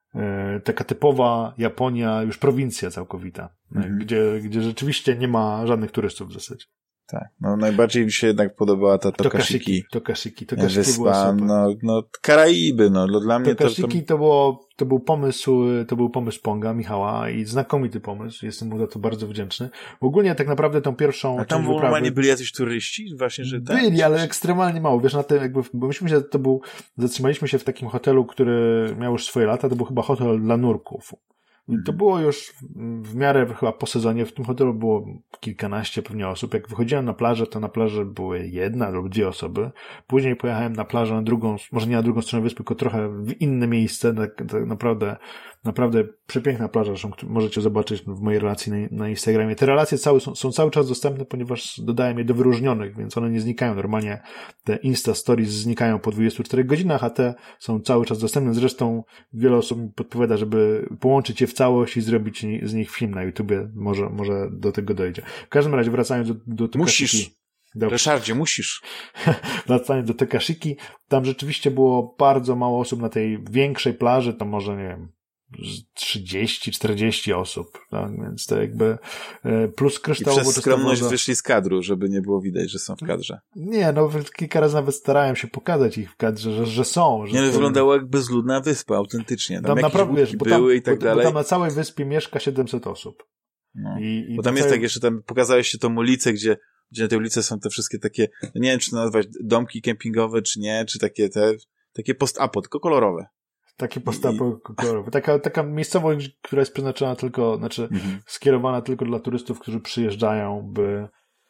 taka typowa Japonia, już prowincja całkowita, mhm. gdzie, gdzie rzeczywiście nie ma żadnych turystów w zasadzie. Tak, no najbardziej mi się jednak podobała ta Tokashiki. Tokashiki, Tokashiki wyspa, była super. No, no Karaiby, no dla mnie Tokashiki to... to... to było, to był pomysł, to był pomysł Ponga, Michała i znakomity pomysł, jestem mu za to bardzo wdzięczny. Ogólnie tak naprawdę tą pierwszą... A tam w normalnie byli jacyś turyści? Właśnie, że tam... Byli, ale ekstremalnie mało, wiesz, na tym jakby, bo myśmy się, to był, zatrzymaliśmy się w takim hotelu, który miał już swoje lata, to był chyba hotel dla nurków. I to było już w miarę chyba po sezonie, w tym hotelu było kilkanaście pewnie osób. Jak wychodziłem na plażę, to na plaży były jedna lub dwie osoby. Później pojechałem na plażę na drugą, może nie na drugą stronę wyspy, tylko trochę w inne miejsce. Tak, tak naprawdę, naprawdę przepiękna plaża, zresztą możecie zobaczyć w mojej relacji na, na Instagramie. Te relacje cały, są, są cały czas dostępne, ponieważ dodałem je do wyróżnionych, więc one nie znikają. Normalnie te Insta Stories znikają po dwudziestu czterech godzinach, a te są cały czas dostępne. Zresztą wiele osób mi podpowiada, żeby połączyć je w całość i zrobić z nich film na YouTubie. Może, może do tego dojdzie. W każdym razie, wracając do, do tego... Musisz. Do... Ryszardzie, musisz. Wracając do Tokashiki, tam rzeczywiście było bardzo mało osób na tej większej plaży, to może, nie wiem, trzydzieści czterdzieści osób, tak? Więc to jakby plus kryształ. I przez skromność woda... wyszli z kadru, żeby nie było widać, że są w kadrze. Nie, no kilka razy nawet starałem się pokazać ich w kadrze, że, że są. Że nie, no to... wyglądało jak bezludna wyspa, autentycznie. Tam, tam naprawdę, wiesz, bo były tam, i tak bo, dalej. Bo tam na całej wyspie mieszka siedemset osób. No. I, i bo tam jest całej... tak jeszcze, tam pokazałeś się tą ulicę, gdzie, gdzie na tej ulicy są te wszystkie takie, nie wiem, czy to nazwać domki kempingowe, czy nie, czy takie te, takie post-apo, tylko kolorowe. Takie postawy kolorowe. Taka, taka miejscowość, która jest przeznaczona tylko, znaczy mhm. skierowana tylko dla turystów, którzy przyjeżdżają, by,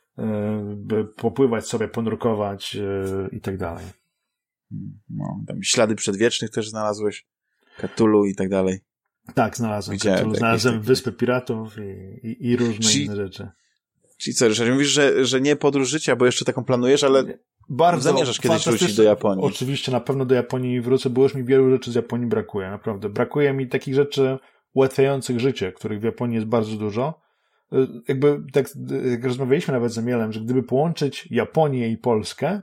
by popływać sobie, ponurkować i tak dalej. No, tam ślady przedwiecznych też znalazłeś, Cthulhu i tak dalej. Tak, znalazłem Cthulhu, znalazłem takie... Wyspę Piratów i, i, i różne czyli, inne rzeczy. Czyli co, Ryszard, mówisz, że, że nie podróż życia, bo jeszcze taką planujesz, ale... Bardzo zamierzasz kiedyś wrócić do Japonii. Oczywiście, na pewno do Japonii wrócę, bo już mi wielu rzeczy z Japonii brakuje, naprawdę. Brakuje mi takich rzeczy ułatwiających życie, których w Japonii jest bardzo dużo. Jakby, tak jak rozmawialiśmy nawet z Emielem, że gdyby połączyć Japonię i Polskę,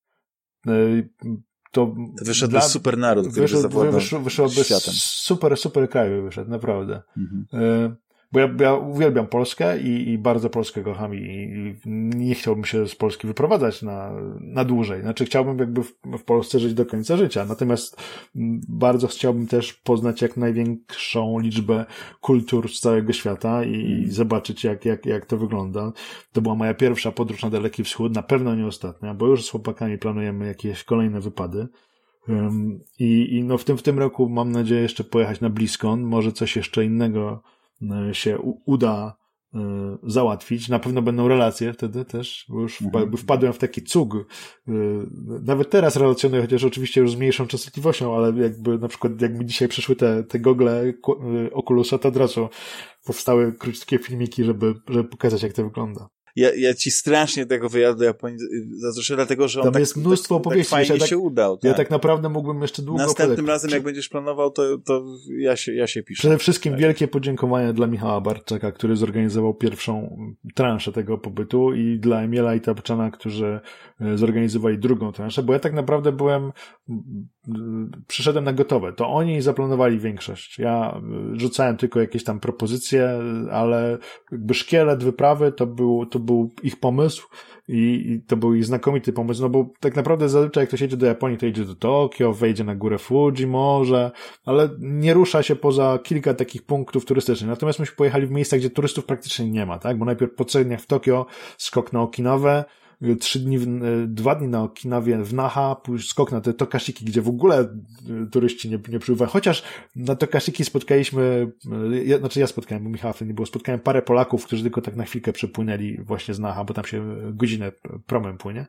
to... To wyszedłby dla... super naród, który wyszedł, by zawładnął wyszedł, wyszedłby światem. Super, super kraj by wyszedł, naprawdę. Mhm. Bo ja, ja uwielbiam Polskę i, i bardzo Polskę kocham i, i nie chciałbym się z Polski wyprowadzać na, na dłużej. Znaczy chciałbym jakby w, w Polsce żyć do końca życia. Natomiast bardzo chciałbym też poznać jak największą liczbę kultur z całego świata i, i zobaczyć jak, jak, jak to wygląda. To była moja pierwsza podróż na Daleki Wschód, na pewno nie ostatnia, bo już z chłopakami planujemy jakieś kolejne wypady. Um, i, i no w tym, w tym roku mam nadzieję jeszcze pojechać na BlizzCon, może coś jeszcze innego się uda y, załatwić. Na pewno będą relacje wtedy też, bo już mhm. wpadłem w taki cug. Y, nawet teraz relacjonuję, chociaż oczywiście już z mniejszą częstotliwością, ale jakby na przykład jak mi dzisiaj przyszły te, te gogle y, Oculusa, to od razu powstały krótkie filmiki, żeby, żeby pokazać jak to wygląda. Ja, ja ci strasznie tego wyjazdu do Japonii zazdroszczę, dlatego że on tam tak, jest mnóstwo tak, opowieści. tak fajnie ja się tak, udał. Tak. Ja tak naprawdę mógłbym jeszcze długo Następnym opowiadać. razem, jak będziesz planował, to, to ja, się, ja się piszę. Przede wszystkim tak. Wielkie podziękowania dla Michała Barczaka, który zorganizował pierwszą transzę tego pobytu i dla Emiela i Tapczana, którzy zorganizowali drugą transzę, bo ja tak naprawdę byłem przyszedłem na gotowe. To oni zaplanowali większość. Ja rzucałem tylko jakieś tam propozycje, ale jakby szkielet wyprawy to był, to był ich pomysł i, i to był ich znakomity pomysł, no bo tak naprawdę zazwyczaj jak ktoś jedzie do Japonii, to jedzie do Tokio, wejdzie na górę Fuji może, ale nie rusza się poza kilka takich punktów turystycznych. Natomiast myśmy pojechali w miejsca, gdzie turystów praktycznie nie ma, tak? Bo najpierw po trzech dniach w Tokio skok na Okinawę, trzy dni, w, dwa dni na Okinawie, w Naha, skok na te Tokashiki, gdzie w ogóle turyści nie, nie przybywają. Chociaż na Tokashiki spotkaliśmy, ja, znaczy ja spotkałem, bo Michała wtedy nie było, spotkałem parę Polaków, którzy tylko tak na chwilkę przepłynęli właśnie z Naha, bo tam się godzinę promem płynie.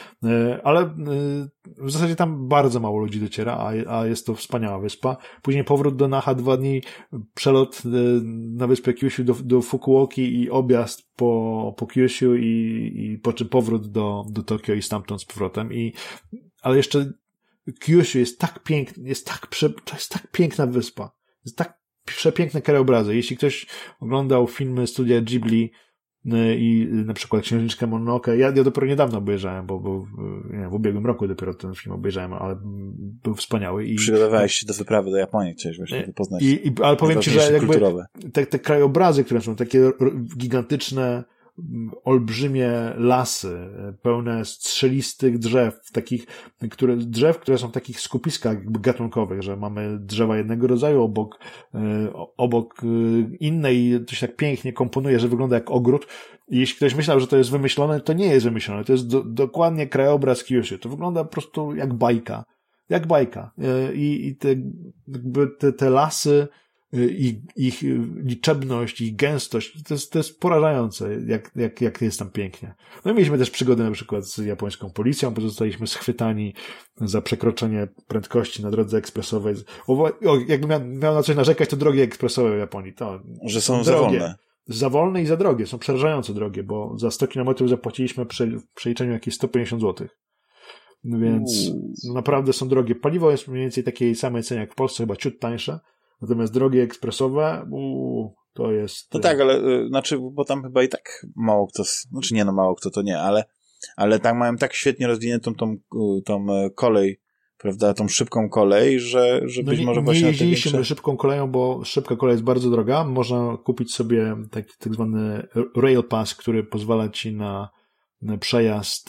Ale w zasadzie tam bardzo mało ludzi dociera, a, a jest to wspaniała wyspa. Później powrót do Naha, dwa dni, przelot na wyspę Kyushu do, do Fukuoki i objazd po, po Kyushu i, i po czym powrót do, do Tokio i stamtąd z powrotem. I, ale jeszcze Kyushu jest tak piękny, jest tak, prze, to jest tak piękna wyspa. Jest tak przepiękne krajobrazy. Jeśli ktoś oglądał filmy studia Ghibli i na przykład Księżniczkę Mononoke, ja, ja dopiero niedawno obejrzałem, bo, bo nie wiem, w ubiegłym roku dopiero ten film obejrzałem, ale był wspaniały. I przygotowałeś się do wyprawy do Japonii, chciałeś właśnie poznać. I, i, ale powiem ci, że jakby te, te krajobrazy, które są takie gigantyczne, olbrzymie lasy, pełne strzelistych drzew, takich, które, drzew, które są w takich skupiskach jakby gatunkowych, że mamy drzewa jednego rodzaju obok, obok innej, to się tak pięknie komponuje, że wygląda jak ogród. I jeśli ktoś myślał, że to jest wymyślone, to nie jest wymyślone, to jest do, dokładnie krajobraz Kyushu. To wygląda po prostu jak bajka. Jak bajka. I, i te, jakby te, te lasy, i ich liczebność, ich gęstość, to jest, to jest porażające, jak, jak, jak jest tam pięknie. No i mieliśmy też przygodę na przykład z japońską policją, bo zostaliśmy schwytani za przekroczenie prędkości na drodze ekspresowej. O, o, jakby miał, miał na coś narzekać, to drogi ekspresowe w Japonii. To, że są za wolne. Za wolne i za drogie, są przerażająco drogie, bo za sto kilometrów zapłaciliśmy przy, w przeliczeniu jakieś sto pięćdziesiąt złotych. Więc no, naprawdę są drogie. Paliwo jest mniej więcej takiej samej cenie jak w Polsce, chyba ciut tańsze. Natomiast drogi ekspresowe, uu, to jest... No tak, ale y, znaczy, bo tam chyba i tak mało kto, znaczy nie no, mało kto to nie, ale, ale tak mają tak świetnie rozwiniętą tą, tą kolej, prawda, tą szybką kolej, że, że no być nie, może nie właśnie... Nie jeździliśmy większe... szybką koleją, bo szybka kolej jest bardzo droga. Można kupić sobie taki tak zwany Rail Pass, który pozwala ci na, na przejazd,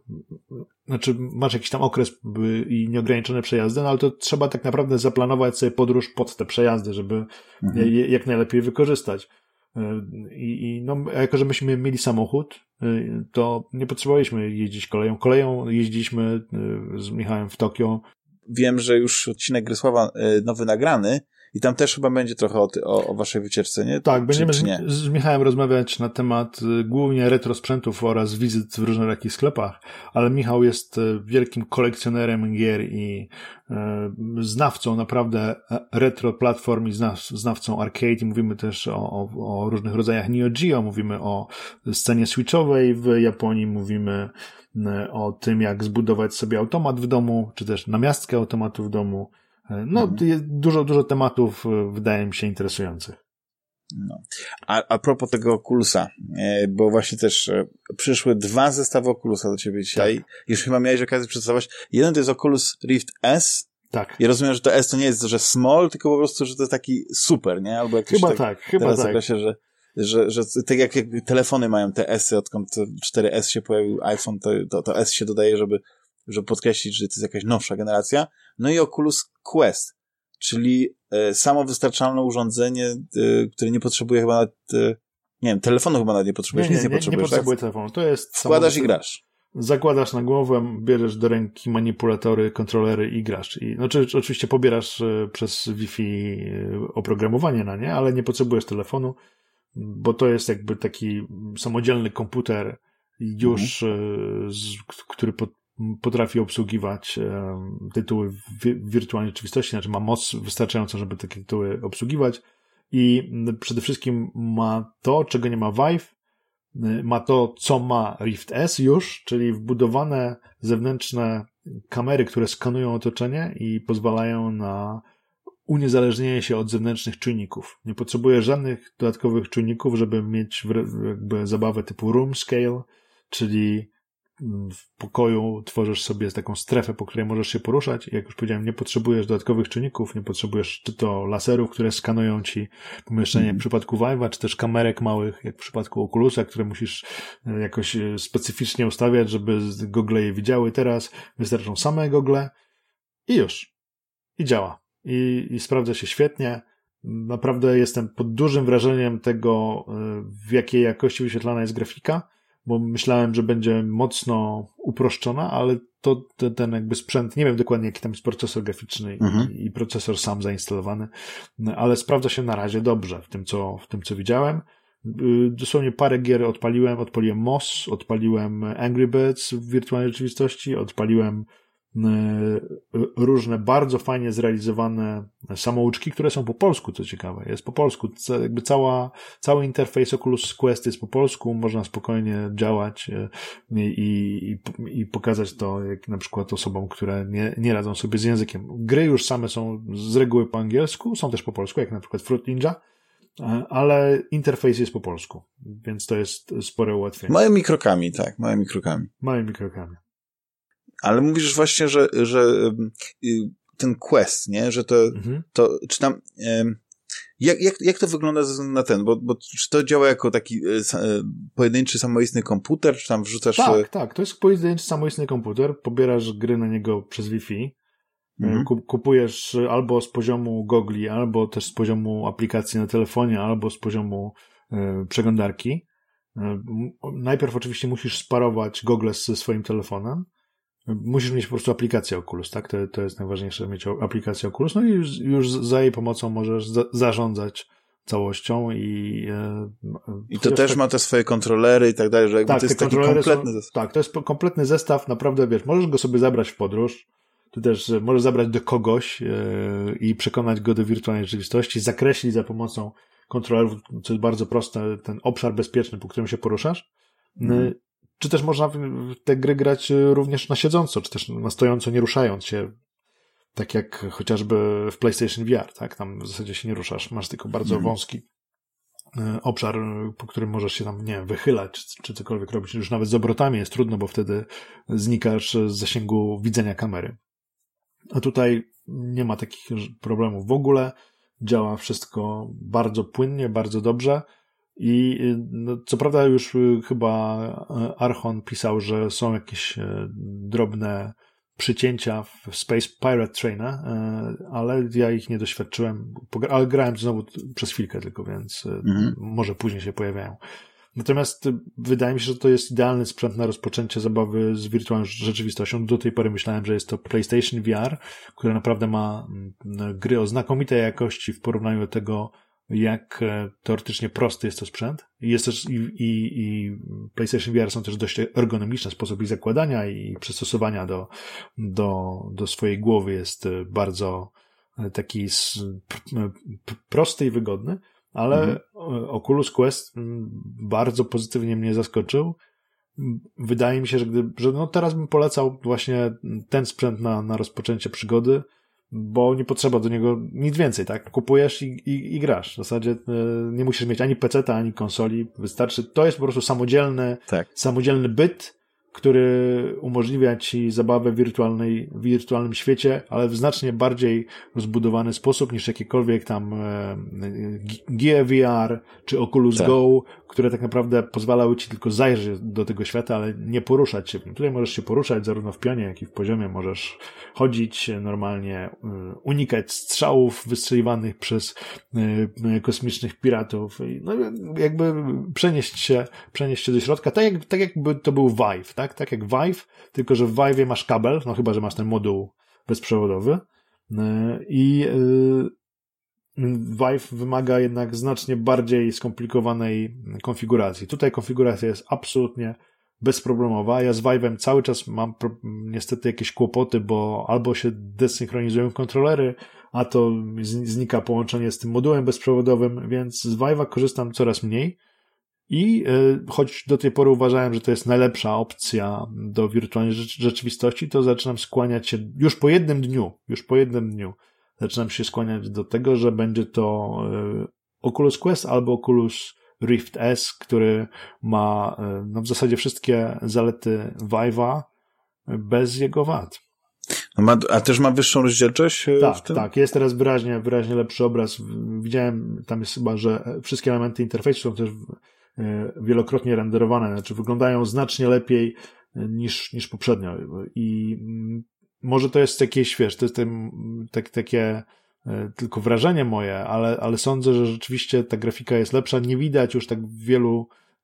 znaczy masz jakiś tam okres i nieograniczone przejazdy, no ale to trzeba tak naprawdę zaplanować sobie podróż pod te przejazdy, żeby mhm. je jak najlepiej wykorzystać. I, i no, jako, że myśmy mieli samochód, to nie potrzebowaliśmy jeździć koleją. Koleją jeździliśmy z Michałem w Tokio. Wiem, że już odcinek Grysława nowy nagrany i tam też chyba będzie trochę o, ty, o, o waszej wycieczce, nie? Tak, czy, będziemy czy z, z Michałem rozmawiać na temat y, głównie retro sprzętów oraz wizyt w różnych takich sklepach, ale Michał jest y, wielkim kolekcjonerem gier i y, znawcą naprawdę retro platform i znaw, znawcą arcade i mówimy też o, o, o różnych rodzajach Neo Geo, mówimy o scenie switchowej w Japonii, mówimy y, o tym, jak zbudować sobie automat w domu, czy też namiastkę automatu w domu. No, mhm. jest dużo, dużo tematów wydaje mi się interesujących. No. A, a propos tego Oculusa, bo właśnie też przyszły dwa zestawy Oculusa do ciebie dzisiaj. Tak. Już chyba miałeś okazję przedstawiać. Jeden to jest Oculus Rift S. Tak. I rozumiem, że to S to nie jest, że small, tylko po prostu, że to jest taki super, nie? Albo jak chyba tak, tak, chyba tak. Okresie, że, że, że tak jak, jak telefony mają te S-y, odkąd cztery S się pojawił iPhone, to, to, to S się dodaje, żeby żeby podkreślić, że to jest jakaś nowsza generacja. No i Oculus Quest, czyli e, samowystarczalne urządzenie, e, które nie potrzebuje chyba nawet, e, nie wiem, telefonu chyba nawet nie potrzebujesz, nie, nic nie, nie, nie potrzebujesz, nie potrzebuje tak? telefonu. To jest wkładasz i grasz. Zakładasz na głowę, bierzesz do ręki manipulatory, kontrolery i grasz. I, znaczy, oczywiście pobierasz e, przez Wi-Fi oprogramowanie na nie, ale nie potrzebujesz telefonu, bo to jest jakby taki samodzielny komputer już, mhm. e, z, który pod potrafi obsługiwać um, tytuły w wirtualnej rzeczywistości, znaczy ma moc wystarczającą, żeby takie tytuły obsługiwać i przede wszystkim ma to, czego nie ma Vive, ma to, co ma Rift S już, czyli wbudowane zewnętrzne kamery, które skanują otoczenie i pozwalają na uniezależnienie się od zewnętrznych czujników. Nie potrzebuje żadnych dodatkowych czujników, żeby mieć jakby zabawę typu room scale, czyli w pokoju tworzysz sobie taką strefę, po której możesz się poruszać i jak już powiedziałem, nie potrzebujesz dodatkowych czynników, nie potrzebujesz czy to laserów, które skanują ci pomieszczenie mm. jak w przypadku Vive'a, czy też kamerek małych, jak w przypadku Oculusa, które musisz jakoś specyficznie ustawiać, żeby gogle je widziały. Teraz wystarczą same gogle i już. I działa. I, i sprawdza się świetnie. Naprawdę jestem pod dużym wrażeniem tego, w jakiej jakości wyświetlana jest grafika, bo myślałem, że będzie mocno uproszczona, ale to ten, ten jakby sprzęt, nie wiem dokładnie jaki tam jest procesor graficzny mhm. i, i procesor sam zainstalowany, ale sprawdza się na razie dobrze w tym, co, w tym, co widziałem. Dosłownie parę gier odpaliłem, odpaliłem M O S, odpaliłem Angry Birds w wirtualnej rzeczywistości, odpaliłem różne bardzo fajnie zrealizowane samouczki, które są po polsku, co ciekawe. Jest po polsku. Jakby cała, cały interfejs Oculus Quest jest po polsku, można spokojnie działać i, i, i pokazać to jak na przykład osobom, które nie, nie radzą sobie z językiem. Gry już same są z reguły po angielsku, są też po polsku, jak na przykład Fruit Ninja, ale interfejs jest po polsku, więc to jest spore ułatwienie. Małymi krokami, tak, małymi krokami. Małymi krokami. Ale mówisz właśnie, że, że ten quest, nie, że to, mhm. to czy tam, jak, jak, jak to wygląda na ten, bo, bo czy to działa jako taki pojedynczy samoistny komputer, czy tam wrzucasz... Tak, tak, to jest pojedynczy samoistny komputer, pobierasz gry na niego przez Wi-Fi, mhm. kupujesz albo z poziomu gogli, albo też z poziomu aplikacji na telefonie, albo z poziomu y, przeglądarki. Y, najpierw oczywiście musisz sparować gogle ze swoim telefonem. Musisz mieć po prostu aplikację Oculus, tak? To, to jest najważniejsze, mieć aplikację Oculus, no i już, już za jej pomocą możesz za, zarządzać całością i... E, I to też tak, ma te swoje kontrolery i tak dalej, że jakby tak, to jest taki kompletny są, zestaw. Tak, to jest kompletny zestaw, naprawdę, wiesz, możesz go sobie zabrać w podróż, ty też możesz zabrać do kogoś e, i przekonać go do wirtualnej rzeczywistości, zakreślić za pomocą kontrolerów, co jest bardzo proste, ten obszar bezpieczny, po którym się poruszasz. Hmm. Czy też można w te gry grać również na siedząco, czy też na stojąco, nie ruszając się, tak jak chociażby w PlayStation V R, tak? Tam w zasadzie się nie ruszasz, masz tylko bardzo mm. wąski obszar, po którym możesz się tam, nie wiem, wychylać, czy, czy cokolwiek robić. Już nawet z obrotami jest trudno, bo wtedy znikasz z zasięgu widzenia kamery. A tutaj nie ma takich problemów w ogóle, działa wszystko bardzo płynnie, bardzo dobrze. I no, co prawda już chyba Archon pisał, że są jakieś drobne przycięcia w Space Pirate Traina, ale ja ich nie doświadczyłem, ale grałem znowu przez chwilkę tylko, więc mhm. może później się pojawiają. Natomiast wydaje mi się, że to jest idealny sprzęt na rozpoczęcie zabawy z wirtualną rzeczywistością. Do tej pory myślałem, że jest to PlayStation V R, które naprawdę ma gry o znakomitej jakości w porównaniu do tego, jak teoretycznie prosty jest to sprzęt. Jest też i, i, i PlayStation V R są też dość ergonomiczne, sposób ich zakładania i przystosowania do, do, do swojej głowy jest bardzo taki prosty i wygodny, ale mhm. Oculus Quest bardzo pozytywnie mnie zaskoczył. Wydaje mi się, że, gdy, że no teraz bym polecał właśnie ten sprzęt na, na rozpoczęcie przygody, bo nie potrzeba do niego nic więcej, tak? Kupujesz i, i, i grasz. W zasadzie y, nie musisz mieć ani peceta, ani konsoli. Wystarczy. To jest po prostu samodzielny, tak. samodzielny byt, który umożliwia ci zabawę w wirtualnej, w wirtualnym świecie, ale w znacznie bardziej rozbudowany sposób niż jakiekolwiek tam e, Gear V R czy Oculus tak. Go, które tak naprawdę pozwalały ci tylko zajrzeć do tego świata, ale nie poruszać się w nim. Tutaj możesz się poruszać zarówno w pionie, jak i w poziomie. Możesz chodzić normalnie, unikać strzałów wystrzeliwanych przez e, kosmicznych piratów. No jakby przenieść się, przenieść się do środka, tak, jak, tak jakby to był Vive, tak? Tak jak Vive, tylko że w Vive'ie masz kabel, no chyba, że masz ten moduł bezprzewodowy i Vive wymaga jednak znacznie bardziej skomplikowanej konfiguracji. Tutaj konfiguracja jest absolutnie bezproblemowa. Ja z Vive'em cały czas mam niestety jakieś kłopoty, bo albo się desynchronizują kontrolery, a to znika połączenie z tym modułem bezprzewodowym, więc z Vive'a korzystam coraz mniej. I y, choć do tej pory uważałem, że to jest najlepsza opcja do wirtualnej rzeczywistości, to zaczynam skłaniać się już po jednym dniu, już po jednym dniu zaczynam się skłaniać do tego, że będzie to y, Oculus Quest albo Oculus Rift S, który ma y, no w zasadzie wszystkie zalety Vive'a bez jego wad. No ma, a też ma wyższą rozdzielczość? Tak, w tym? tak. Jest teraz wyraźnie, wyraźnie lepszy obraz. Widziałem, tam jest chyba, że wszystkie elementy interfejsu są też wielokrotnie renderowane, znaczy wyglądają znacznie lepiej niż, niż poprzednio i może to jest jakieś, wiesz, to jest ten, tak, takie tylko wrażenie moje, ale, ale sądzę, że rzeczywiście ta grafika jest lepsza, nie widać już tak wielu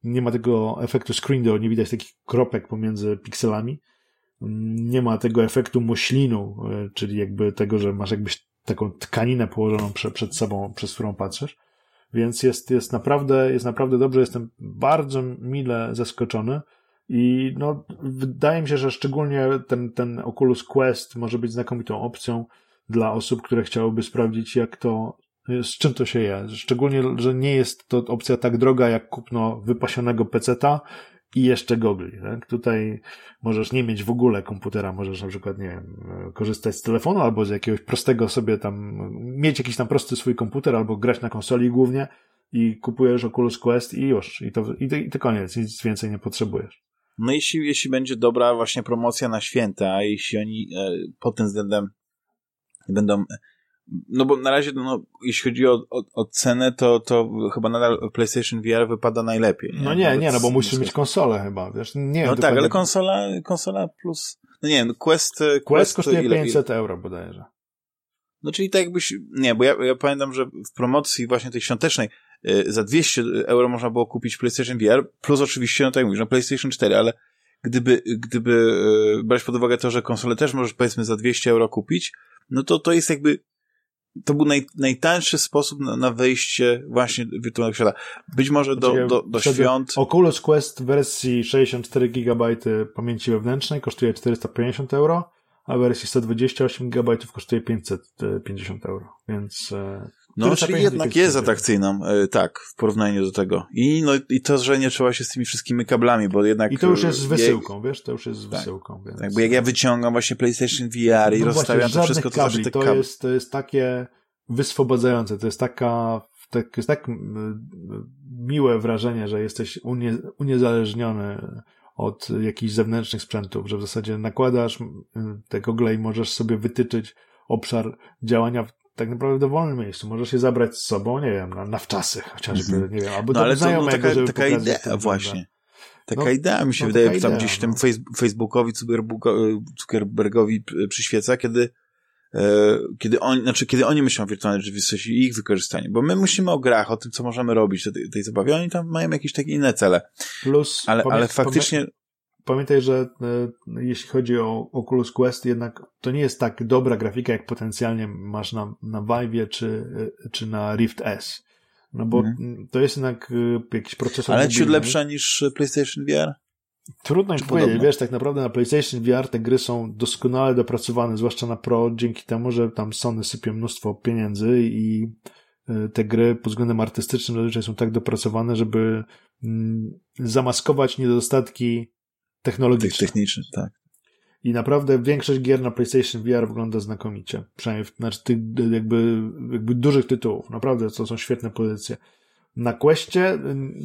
nie ma tego efektu screen door, nie widać takich kropek pomiędzy pikselami, nie ma tego efektu moślinu, czyli jakby tego, że masz jakbyś taką tkaninę położoną prze, przed sobą, przez którą patrzysz, więc jest, jest naprawdę, jest naprawdę dobrze, jestem bardzo mile zaskoczony i no, wydaje mi się, że szczególnie ten, ten Oculus Quest może być znakomitą opcją dla osób, które chciałyby sprawdzić, jak to, z czym to się je. Szczególnie, że nie jest to opcja tak droga, jak kupno wypasionego peceta i jeszcze gogli. Tak? Tutaj możesz nie mieć w ogóle komputera, możesz na przykład, nie wiem, korzystać z telefonu albo z jakiegoś prostego sobie tam, mieć jakiś tam prosty swój komputer albo grać na konsoli głównie i kupujesz Oculus Quest i już. I to, i to, i to koniec. Nic więcej nie potrzebujesz. No jeśli, jeśli będzie dobra właśnie promocja na święta, a jeśli oni e, pod tym względem będą, no bo na razie, no, jeśli chodzi o, o, o cenę, to, to chyba nadal PlayStation V R wypada najlepiej. Nie? No nie, Nawet nie, no bo z, musisz z... mieć konsolę chyba, wiesz, nie wiem. No tak, ale konsola, konsola plus, no nie wiem, Quest, Quest, Quest kosztuje ile, pięćset euro bodajże. No czyli tak jakbyś, nie, bo ja, ja pamiętam, że w promocji właśnie tej świątecznej y, za dwieście euro można było kupić PlayStation V R, plus oczywiście, no tak jak mówisz, no PlayStation cztery, ale gdyby, gdyby y, brać pod uwagę to, że konsolę też możesz powiedzmy za dwieście euro kupić, no to to jest jakby, to był naj, najtańszy sposób na, na wejście właśnie wirtualnego świata. Być może do, do, do, do świąt. Oculus Quest w wersji sześćdziesiąt cztery gigabajty pamięci wewnętrznej kosztuje czterysta pięćdziesiąt euro, a w wersji sto dwadzieścia osiem gigabajtów kosztuje pięćset pięćdziesiąt euro, więc... No, czyli jednak jest atrakcyjną, tak, w porównaniu do tego. I no i to, że nie trzeba się z tymi wszystkimi kablami, bo jednak... I to już jest z wysyłką, je... wiesz, to już jest z tak, wysyłką. Więc... Tak, bo jak ja wyciągam właśnie PlayStation V R i no rozstawiam to wszystko, to kabli, znaczy te to kable. jest, to jest takie wyswobodzające, to jest taka, tak, jest tak miłe wrażenie, że jesteś unie, uniezależniony od jakichś zewnętrznych sprzętów, że w zasadzie nakładasz te gogle i możesz sobie wytyczyć obszar działania w tak naprawdę w dowolnym miejscu. Możesz je zabrać z sobą, nie wiem, na, na wczasy chociażby, mm-hmm. nie wiem, albo no, do ale znajomego, to, no, taka, żeby taka idea właśnie. Taka no, idea mi się no, wydaje, tam idea, gdzieś no. temu Facebookowi, Zuckerbergowi przyświeca, kiedy e, kiedy oni, znaczy kiedy oni myślą o wirtualnej rzeczywistości i ich wykorzystaniu, bo my myślimy o grach, o tym, co możemy robić, o tej, tej zabawie, oni tam mają jakieś takie inne cele. Plus, ale, pamię- ale faktycznie pamię- Pamiętaj, że e, jeśli chodzi o Oculus Quest, jednak to nie jest tak dobra grafika, jak potencjalnie masz na, na Vive'ie czy, czy na Rift S. No bo mm. to jest jednak e, jakiś procesor ale mobilny. ciut lepsza niż PlayStation V R? Trudno ci powiedzieć, wiesz, tak naprawdę na PlayStation V R te gry są doskonale dopracowane, zwłaszcza na Pro, dzięki temu, że tam Sony sypie mnóstwo pieniędzy i e, te gry pod względem artystycznym zazwyczaj są tak dopracowane, żeby mm, zamaskować niedostatki technologiczne. Techniczne, tak. I naprawdę większość gier na PlayStation V R wygląda znakomicie. Przynajmniej, znaczy tych jakby, jakby dużych tytułów. Naprawdę to są świetne pozycje. Na Questie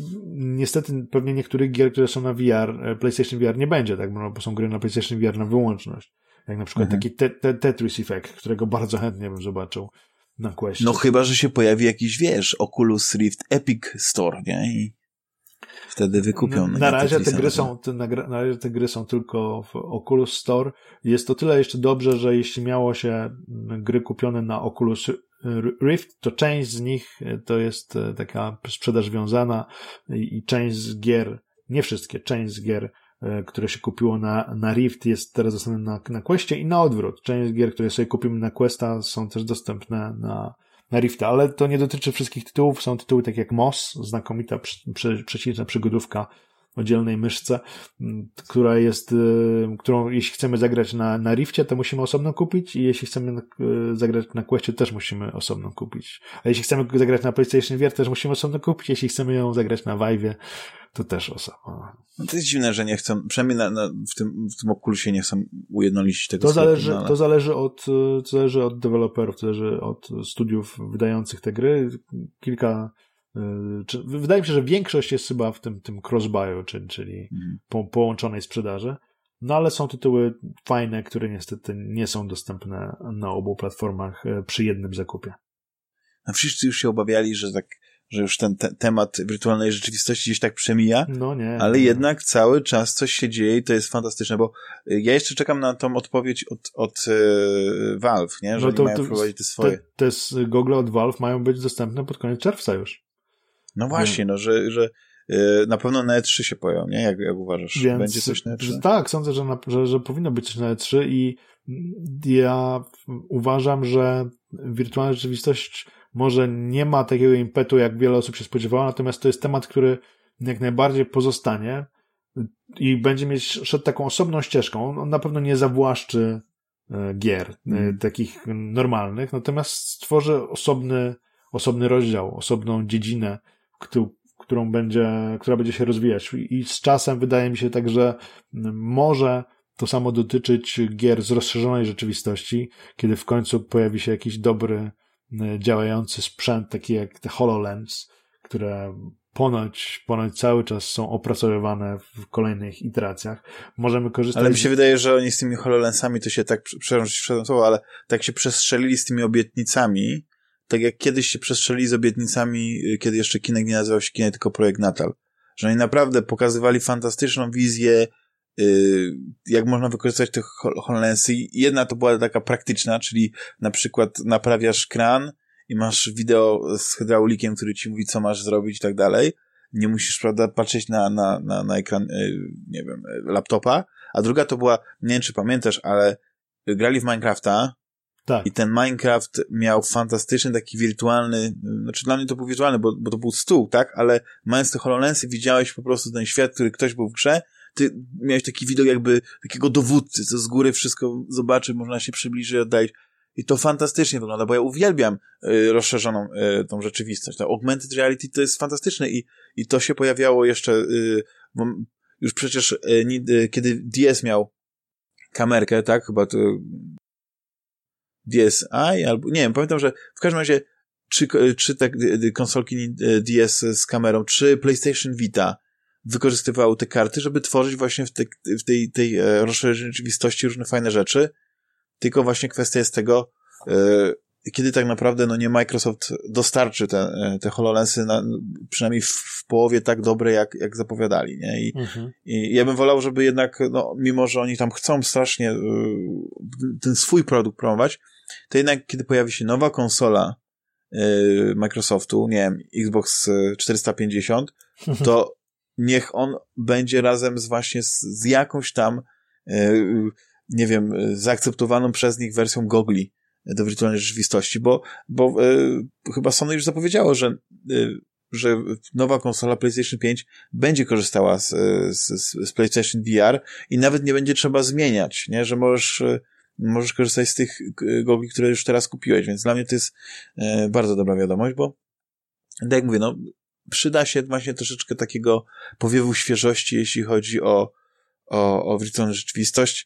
niestety pewnie niektórych gier, które są na V R, PlayStation V R nie będzie, tak, bo są gry na PlayStation V R na wyłączność. Jak na przykład mhm. taki te, te, Tetris Effect, którego bardzo chętnie bym zobaczył na Questie. No chyba, że się pojawi jakiś, wiesz, Oculus Rift Epic Store, nie? I wtedy wykupią. Na, na razie te gry są, na, na razie te gry są tylko w Oculus Store. Jest to tyle jeszcze dobrze, że jeśli miało się gry kupione na Oculus Rift, to część z nich to jest taka sprzedaż wiązana i, i część z gier, nie wszystkie, część z gier, które się kupiło na, na Rift jest teraz dostępne na, na Questie i na odwrót. Część z gier, które sobie kupimy na Questa są też dostępne na na Rifta, ale to nie dotyczy wszystkich tytułów. Są tytuły takie jak Moss, znakomita przy, przy, przeciętna przygodówka o dzielnej myszce, która jest, y, którą jeśli chcemy zagrać na, na Rifcie, to musimy osobno kupić i jeśli chcemy y, zagrać na Questie, też musimy osobno kupić. A jeśli chcemy zagrać na PlayStation V R, też musimy osobno kupić. Jeśli chcemy ją zagrać na Vive'ie, to też osobno. No to jest dziwne, że nie chcą, przynajmniej na, na, w tym, w tym Oculusie nie chcą ujednolicić tego to zależy, sklepu, no ale... to zależy od, to zależy od deweloperów, to zależy od studiów wydających te gry. Kilka, czy, wydaje mi się, że większość jest chyba w tym, tym cross-buyu, czyli, czyli mhm. po, połączonej sprzedaży. No ale są tytuły fajne, które niestety nie są dostępne na obu platformach przy jednym zakupie. No wszyscy już się obawiali, że tak że już ten te- temat wirtualnej rzeczywistości gdzieś tak przemija, no nie, ale nie. jednak cały czas coś się dzieje i to jest fantastyczne, bo ja jeszcze czekam na tą odpowiedź od, od yy, Valve, nie? Że no to, mają to, wprowadzić te swoje. Te, te gogle od Valve mają być dostępne pod koniec czerwca już. No właśnie, no, że, że na pewno na E trzy się pojawią, nie? Jak, jak uważasz? Więc, będzie coś na E trzy? Tak, sądzę, że, na, że, że powinno być coś na E trzy i ja uważam, że wirtualna rzeczywistość może nie ma takiego impetu, jak wiele osób się spodziewało, natomiast to jest temat, który jak najbardziej pozostanie i będzie mieć szedł taką osobną ścieżką. On na pewno nie zawłaszczy gier hmm. takich normalnych, natomiast stworzy osobny, osobny rozdział, osobną dziedzinę, którą będzie, która będzie się rozwijać. I z czasem wydaje mi się tak, że może to samo dotyczyć gier z rozszerzonej rzeczywistości, kiedy w końcu pojawi się jakiś dobry, działający sprzęt, taki jak te HoloLens, które ponoć, ponoć cały czas są opracowywane w kolejnych iteracjach. Możemy korzystać... Ale mi się wydaje, że oni z tymi HoloLensami to się tak, przepraszam słowo, ale tak się przestrzelili z tymi obietnicami, tak jak kiedyś się przestrzelili z obietnicami, kiedy jeszcze Kinect nie nazywał się Kinect, tylko Projekt Natal. Że oni naprawdę pokazywali fantastyczną wizję, jak można wykorzystać te HoloLensy. Jedna to była taka praktyczna, czyli na przykład naprawiasz kran i masz wideo z hydraulikiem, który ci mówi, co masz zrobić i tak dalej. Nie musisz, prawda, patrzeć na, na, na, na ekran, nie wiem, laptopa. A druga to była, nie wiem, czy pamiętasz, ale grali w Minecrafta. Tak. I ten Minecraft miał fantastyczny, taki wirtualny, znaczy dla mnie to był wirtualny, bo, bo to był stół, tak? Ale mając te HoloLensy widziałeś po prostu ten świat, który ktoś był w grze. Ty miałeś taki widok jakby takiego dowódcy, co z góry wszystko zobaczy, można się przybliżyć, oddalić. I to fantastycznie wygląda, bo ja uwielbiam y, rozszerzoną y, tą rzeczywistość. To augmented reality to jest fantastyczne i, i to się pojawiało jeszcze, y, bo już przecież y, y, kiedy D S miał kamerkę, tak? Chyba to D S i albo, nie wiem, pamiętam, że w każdym razie czy, czy te konsolki D S z kamerą, czy PlayStation Vita wykorzystywały te karty, żeby tworzyć właśnie w, te, w tej, tej rozszerzonej rzeczywistości różne fajne rzeczy. Tylko właśnie kwestia jest tego, yy, kiedy tak naprawdę no nie Microsoft dostarczy te, te HoloLensy na, przynajmniej w, w połowie tak dobre, jak, jak zapowiadali, nie? I, mhm. i ja bym wolał, żeby jednak, no, mimo że oni tam chcą strasznie yy, ten swój produkt promować, to jednak kiedy pojawi się nowa konsola yy, Microsoftu, nie wiem, Xbox czterysta pięćdziesiąt, to niech on będzie razem z właśnie z, z jakąś tam yy, nie wiem, zaakceptowaną przez nich wersją gogli do wirtualnej rzeczywistości, bo, bo e, chyba Sony już zapowiedziało, że, e, że nowa konsola PlayStation pięć będzie korzystała z, z, z PlayStation V R i nawet nie będzie trzeba zmieniać, nie? Że możesz, możesz korzystać z tych gogli, które już teraz kupiłeś, więc dla mnie to jest e, bardzo dobra wiadomość, bo tak jak mówię, no przyda się właśnie troszeczkę takiego powiewu świeżości, jeśli chodzi o, o, o wirtualną rzeczywistość.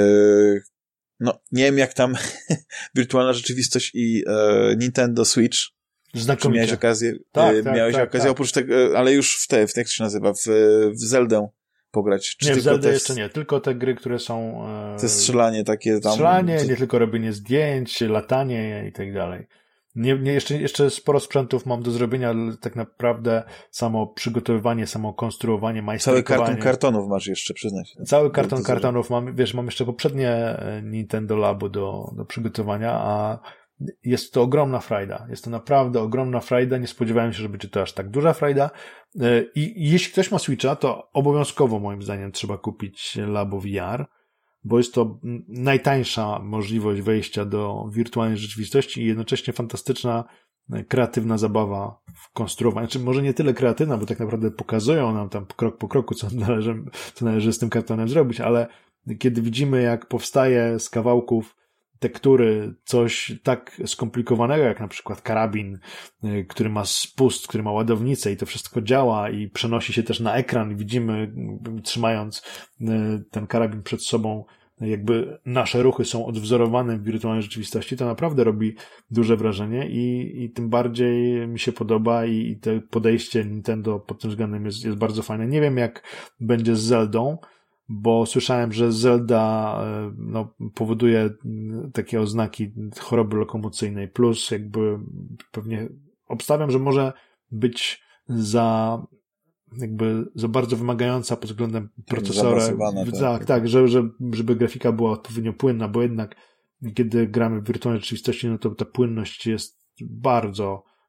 No, nie wiem jak tam wirtualna rzeczywistość i e, Nintendo Switch. Znakomicie. Miałeś okazję, tak, e, tak, miałeś tak, okazję tak. oprócz tego, ale już w te, w, jak to się nazywa, w, w Zeldę pograć. Czy nie, w Zeldę te, jeszcze nie, tylko te gry, które są... E, te strzelanie takie tam. Strzelanie, nie tylko robienie zdjęć, latanie i tak dalej. Nie, nie, jeszcze, jeszcze sporo sprzętów mam do zrobienia, ale tak naprawdę samo przygotowywanie, samo konstruowanie, majsterkowanie. Cały karton kartonów masz jeszcze, przyznać. Cały karton kartonów mam, wiesz, mam jeszcze poprzednie Nintendo Labo do, do przygotowania, a jest to ogromna frajda. Jest to naprawdę ogromna frajda. Nie spodziewałem się, że będzie to aż tak duża frajda. I, i jeśli ktoś ma Switcha, to obowiązkowo moim zdaniem trzeba kupić Labo V R, bo jest to najtańsza możliwość wejścia do wirtualnej rzeczywistości i jednocześnie fantastyczna, kreatywna zabawa w konstruowaniu. Znaczy, może nie tyle kreatywna, bo tak naprawdę pokazują nam tam krok po kroku, co należy, co należy z tym kartonem zrobić, ale kiedy widzimy, jak powstaje z kawałków tektury coś tak skomplikowanego, jak na przykład karabin, który ma spust, który ma ładownicę i to wszystko działa i przenosi się też na ekran i widzimy, trzymając ten karabin przed sobą, jakby nasze ruchy są odwzorowane w wirtualnej rzeczywistości, to naprawdę robi duże wrażenie i, i tym bardziej mi się podoba i, i to podejście Nintendo pod tym względem jest, jest bardzo fajne. Nie wiem, jak będzie z Zeldą, bo słyszałem, że Zelda no, powoduje takie oznaki choroby lokomocyjnej, plus jakby pewnie obstawiam, że może być za jakby za bardzo wymagająca pod względem procesora. Tak, tak, tak że, że, żeby grafika była odpowiednio płynna, bo jednak kiedy gramy w wirtualnej rzeczywistości, no to ta płynność jest bardzo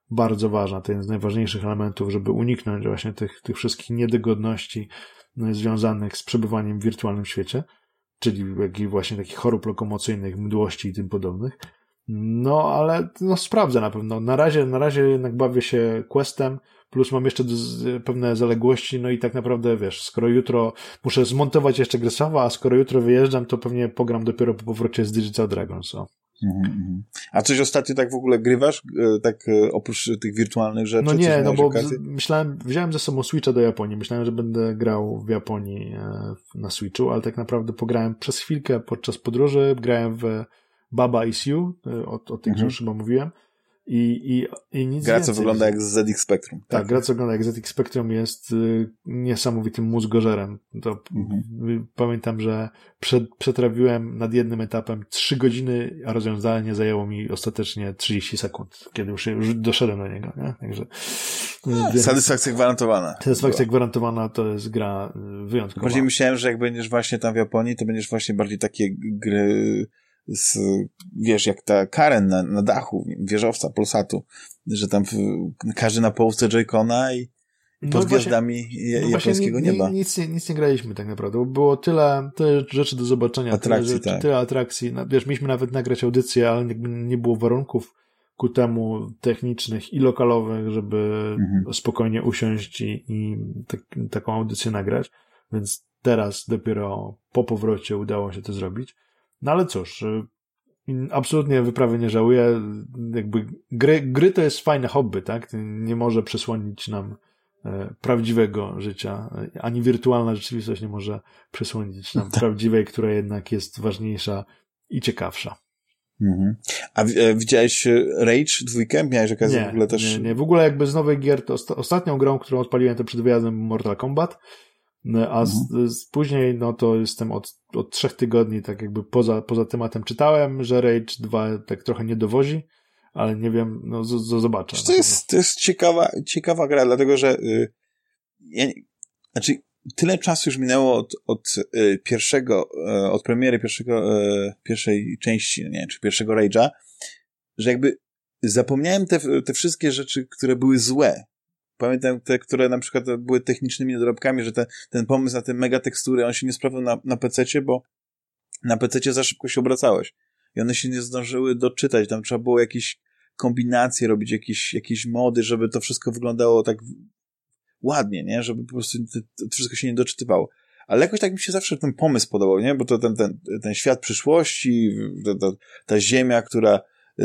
bardzo ważna. To jeden z najważniejszych elementów, żeby uniknąć właśnie tych, tych wszystkich niedogodności związanych z przebywaniem w wirtualnym świecie, czyli jak i właśnie takich chorób lokomocyjnych, mdłości i tym podobnych. No, ale no, sprawdzę na pewno. Na razie, na razie jednak bawię się Questem, plus mam jeszcze z, pewne zaległości, no i tak naprawdę, wiesz, skoro jutro muszę zmontować jeszcze grę Sava, a skoro jutro wyjeżdżam, to pewnie pogram dopiero po powrocie z Digital Dragons. So. Mm-hmm. A coś ostatnio tak w ogóle grywasz? Tak oprócz tych wirtualnych rzeczy? No nie, no bo z, myślałem, wziąłem ze sobą Switcha do Japonii, myślałem, że będę grał w Japonii e, na Switchu, ale tak naprawdę pograłem przez chwilkę podczas podróży, grałem w Baba Is You, o, o tych, mm-hmm. już chyba mówiłem. I, i, i nic gra, więcej. co wygląda jak Z X Spectrum. Tak, tak, gra, co wygląda jak Z X Spectrum jest y, niesamowitym mózgożerem. To mm-hmm. Pamiętam, że przed, przetrawiłem nad jednym etapem trzy godziny, a rozwiązanie zajęło mi ostatecznie trzydzieści sekund, kiedy już, już doszedłem do niego. Nie? Także, a, więc, satysfakcja gwarantowana. Satysfakcja była. gwarantowana to jest gra wyjątkowa. Bardziej myślałem, że jak będziesz właśnie tam w Japonii, to będziesz właśnie bardziej takie gry... Z, wiesz, jak ta Karen na, na dachu wieżowca Polsatu, że tam w, każdy na połówce Joy-Cona i no pod gwiazdami ja, no japońskiego nie, nieba. Nic nie, nic nie graliśmy tak naprawdę, bo było tyle, tyle rzeczy do zobaczenia, atrakcji, tyle, rzeczy, tak. tyle atrakcji. No, wiesz, mieliśmy nawet nagrać audycję, ale nie było warunków ku temu technicznych i lokalowych, żeby mhm. spokojnie usiąść i, i tak, taką audycję nagrać, więc teraz dopiero po powrocie udało się to zrobić. No ale cóż, absolutnie wyprawy nie żałuję. Jakby gry, gry to jest fajne hobby, tak? Nie może przesłonić nam e, prawdziwego życia. Ani wirtualna rzeczywistość nie może przesłonić nam prawdziwej, która jednak jest ważniejsza i ciekawsza. Mhm. A e, widziałeś Rage dwójkę? Miałeś okazję nie, w ogóle też... Nie, nie. W ogóle jakby z nowych gier to osta- ostatnią grą, którą odpaliłem to przed wyjazdem Mortal Kombat. A z, z, później, no to jestem od, od trzech tygodni tak jakby poza, poza tematem. Czytałem, że Rage dwa tak trochę nie dowozi, ale nie wiem, no z, z, zobaczę. To jest, to jest ciekawa, ciekawa gra, dlatego że y, ja, znaczy tyle czasu już minęło od, od y, pierwszego, y, od premiery pierwszego, y, pierwszej części, nie wiem, czy pierwszego Rage'a, że jakby zapomniałem te, te wszystkie rzeczy, które były złe. Pamiętam te, które na przykład były technicznymi dorobkami, że te, ten pomysł na te mega tekstury, on się nie sprawdzał na, na pececie, bo na pececie za szybko się obracałeś. I one się nie zdążyły doczytać. Tam trzeba było jakieś kombinacje robić, jakieś, jakieś mody, żeby to wszystko wyglądało tak ładnie, nie? Żeby po prostu to, to wszystko się nie doczytywało. Ale jakoś tak mi się zawsze ten pomysł podobał, nie? Bo to ten, ten, ten świat przyszłości, ta, ta, ta ziemia, która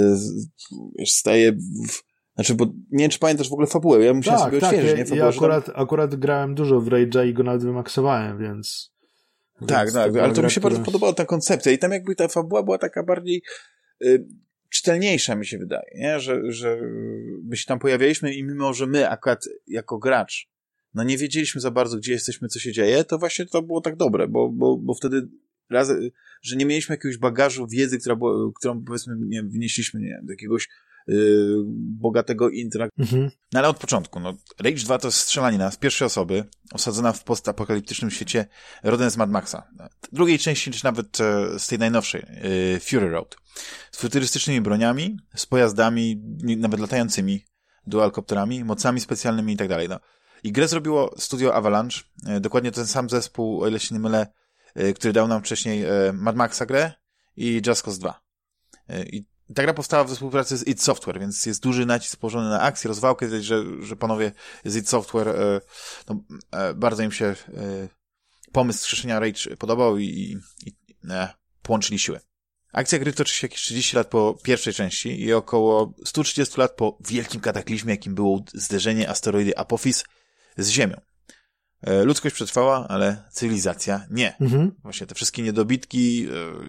y, staje w Znaczy, bo nie wiem, czy pamiętasz w ogóle fabułę. Ja musiałem tak, sobie tak, odświeżyć, ja, nie? ja akurat, tam... akurat grałem dużo w Rage'a i go nawet wymaksowałem, więc... Tak, więc tak, ale to mi się która... bardzo podobała ta koncepcja i tam jakby ta fabuła była taka bardziej y, czytelniejsza, mi się wydaje, nie? Że, że my się tam pojawialiśmy i mimo, że my akurat jako gracz no nie wiedzieliśmy za bardzo, gdzie jesteśmy, co się dzieje, to właśnie to było tak dobre, bo, bo, bo wtedy raz, że nie mieliśmy jakiegoś bagażu wiedzy, która była, którą powiedzmy nie wiem, wnieśliśmy, nie wiem, do jakiegoś Yy, bogatego intra. Mhm. No ale od początku, no, Rage dwa to jest strzelanina z pierwszej osoby, osadzona w postapokaliptycznym świecie rodem z Mad Maxa. Drugiej części, czy nawet e, z tej najnowszej, e, Fury Road. Z futurystycznymi broniami, z pojazdami, nawet latającymi, dualkopterami, mocami specjalnymi i tak dalej. No. I grę zrobiło studio Avalanche, e, dokładnie ten sam zespół, o ile się nie mylę, e, który dał nam wcześniej e, Mad Maxa grę i Just Cause dwa. E, I ta gra powstała w współpracy z id Software, więc jest duży nacisk położony na akcję, rozwałkę, widać, że, że panowie z id Software e, no, e, bardzo im się e, pomysł wskrzeszenia Rage podobał i, i, i e, połączyli siły. Akcja gry toczy się jakieś trzydzieści lat po pierwszej części i około sto trzydzieści lat po wielkim kataklizmie, jakim było zderzenie asteroidy Apophis z Ziemią. E, ludzkość przetrwała, ale cywilizacja nie. Mhm. Właśnie te wszystkie niedobitki,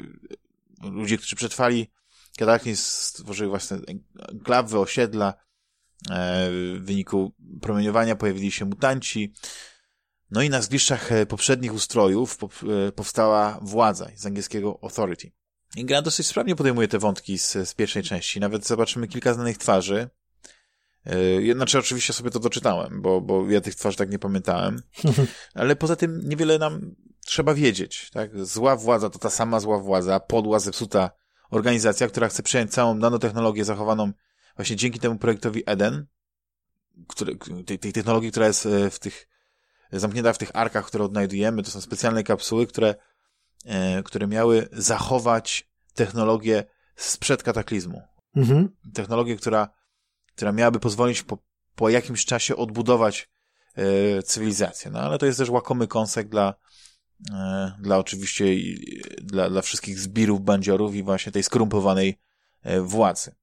e, ludzie, którzy przetrwali kataklizm, stworzyły własne enklawy, osiedla. E, w wyniku promieniowania pojawili się mutanci. No i na zgliszczach poprzednich ustrojów po, e, powstała władza, z angielskiego authority. I gra dosyć sprawnie podejmuje te wątki z, z pierwszej części. Nawet zobaczymy kilka znanych twarzy. E, znaczy oczywiście sobie to doczytałem, bo, bo ja tych twarzy tak nie pamiętałem. Ale poza tym niewiele nam trzeba wiedzieć. Tak? Zła władza to ta sama zła władza, podła, zepsuta organizacja, która chce przejąć całą nanotechnologię zachowaną właśnie dzięki temu projektowi Eden, który, tej, tej technologii, która jest w tych, zamknięta w tych arkach, które odnajdujemy, to są specjalne kapsuły, które, e, które miały zachować technologię sprzed kataklizmu. Mhm. Technologię, która, która miałaby pozwolić po, po jakimś czasie odbudować e, cywilizację. No ale to jest też łakomy kąsek dla, e, dla oczywiście i, dla, dla wszystkich zbirów, bandziorów i właśnie tej skorumpowanej e, władzy.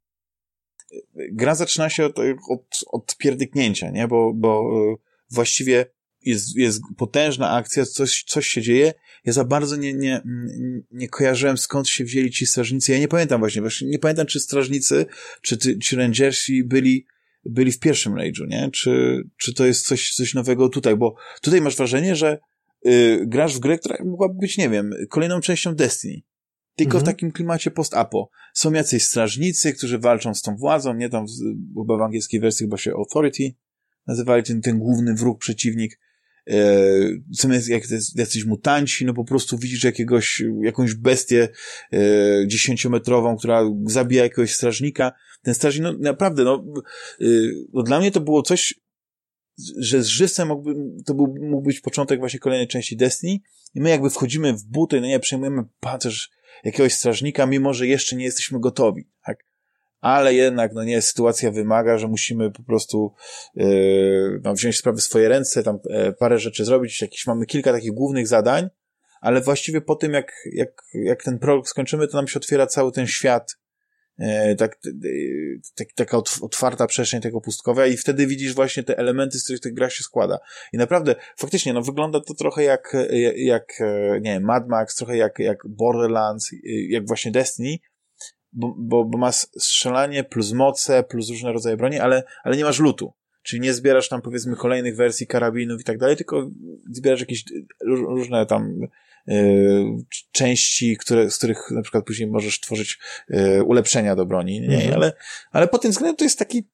Gra zaczyna się od, od, od pierdyknięcia, nie? Bo, bo właściwie jest, jest potężna akcja, coś, coś się dzieje. Ja za bardzo nie, nie, nie kojarzyłem, skąd się wzięli ci strażnicy. Ja nie pamiętam właśnie, właśnie nie pamiętam, czy strażnicy, czy, ty, czy rangersi byli, byli w pierwszym Rage'u, nie? Czy, czy to jest coś, coś nowego tutaj, bo tutaj masz wrażenie, że y, grasz w grę, która mogłaby być, nie wiem, kolejną częścią Destiny. Tylko mhm. w takim klimacie post-apo. Są jacyś strażnicy, którzy walczą z tą władzą, nie? Tam chyba w angielskiej wersji chyba się Authority nazywali ten, ten główny wróg, przeciwnik. Są jak, jacyś mutanci, no po prostu widzisz jakiegoś, jakąś bestię e, dziesięciometrową, która zabija jakiegoś strażnika. Ten strażnik, no naprawdę, no, e, no dla mnie to było coś, że z żywcem mógłby, to był, mógł być początek właśnie kolejnej części Destiny i my jakby wchodzimy w buty, no nie, przejmujemy pancerz jakiegoś strażnika, mimo że jeszcze nie jesteśmy gotowi, tak? Ale jednak, no nie, sytuacja wymaga, że musimy po prostu yy, no, wziąć sprawy w swoje ręce, tam e, parę rzeczy zrobić, jakieś, mamy kilka takich głównych zadań, ale właściwie po tym, jak, jak, jak ten prolog skończymy, to nam się otwiera cały ten świat, e, tak, e, tak, taka otwarta przestrzeń tego pustkowia i wtedy widzisz właśnie te elementy, z których ta gra się składa. I naprawdę, faktycznie, no wygląda to trochę jak, jak, jak nie wiem, Mad Max, trochę jak, jak Borderlands, jak właśnie Destiny, Bo, bo, bo masz strzelanie plus moce, plus różne rodzaje broni, ale, ale nie masz lootu. Czyli nie zbierasz tam powiedzmy kolejnych wersji karabinów i tak dalej, tylko zbierasz jakieś różne tam yy, części, które, z których na przykład później możesz tworzyć yy, ulepszenia do broni. Nie, mhm. ale, ale pod tym względem to jest taki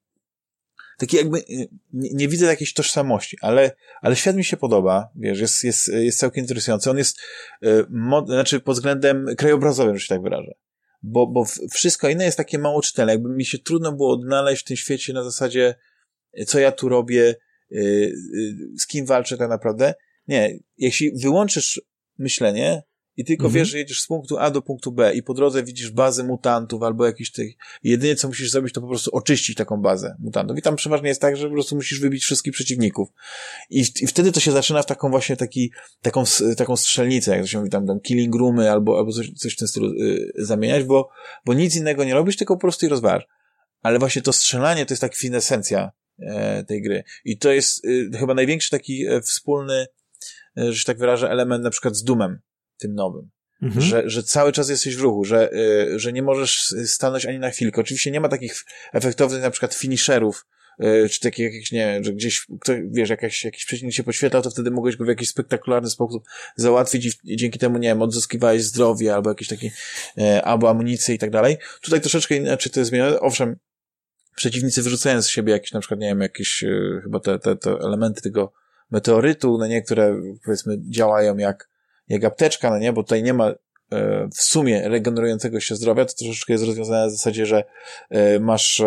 taki jakby, nie, nie widzę jakiejś tożsamości, ale, ale świat mi się podoba, wiesz, jest, jest, jest całkiem interesujący. On jest, yy, mod, znaczy pod względem krajobrazowym, że się tak wyrażę. Bo, bo wszystko inne jest takie mało czytelne. Jakby mi się trudno było odnaleźć w tym świecie na zasadzie, co ja tu robię, yy, yy, z kim walczę tak naprawdę. Nie, jeśli wyłączysz myślenie i tylko mhm. wiesz, że jedziesz z punktu A do punktu B i po drodze widzisz bazę mutantów albo jakiś tych, jedynie co musisz zrobić, to po prostu oczyścić taką bazę mutantów. I tam przeważnie jest tak, że po prostu musisz wybić wszystkich przeciwników. I, i wtedy to się zaczyna w taką właśnie taki, taką, taką strzelnicę, jak to się mówi, tam, tam killing roomy albo, albo coś, coś w tym stylu yy, zamieniać, bo, bo nic innego nie robisz, tylko po prostu je rozwalasz. Ale właśnie to strzelanie to jest tak kwintesencja e, tej gry. I to jest y, chyba największy taki e, wspólny, e, że się tak wyrażę, element na przykład z Doomem, tym nowym. Mhm. Że, że cały czas jesteś w ruchu, że, y, że nie możesz stanąć ani na chwilkę. Oczywiście nie ma takich efektownych na przykład finisherów, y, czy takich jakichś, nie wiem, że gdzieś, kto, wiesz, jakaś, jakiś przeciwnik się poświetlał, to wtedy mogłeś go w jakiś spektakularny sposób załatwić i, i dzięki temu, nie wiem, odzyskiwałeś zdrowie albo jakieś takie, y, albo amunicję i tak dalej. Tutaj troszeczkę inaczej to jest zmienione. Owszem, przeciwnicy wyrzucają z siebie jakieś, na przykład, nie wiem, jakieś, y, chyba te, te, te elementy tego meteorytu, no niektóre, powiedzmy, działają jak jak apteczka, no nie, bo tutaj nie ma e, w sumie regenerującego się zdrowia, to troszeczkę jest rozwiązane na zasadzie, że e, masz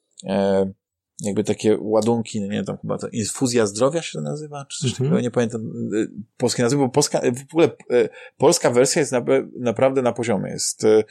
e, jakby takie ładunki, no nie, tam chyba to infuzja zdrowia się to nazywa, czy coś mm-hmm. takiego, nie pamiętam e, polskiej nazwy, bo polska, w ogóle e, polska wersja jest na, naprawdę na poziomie, jest e,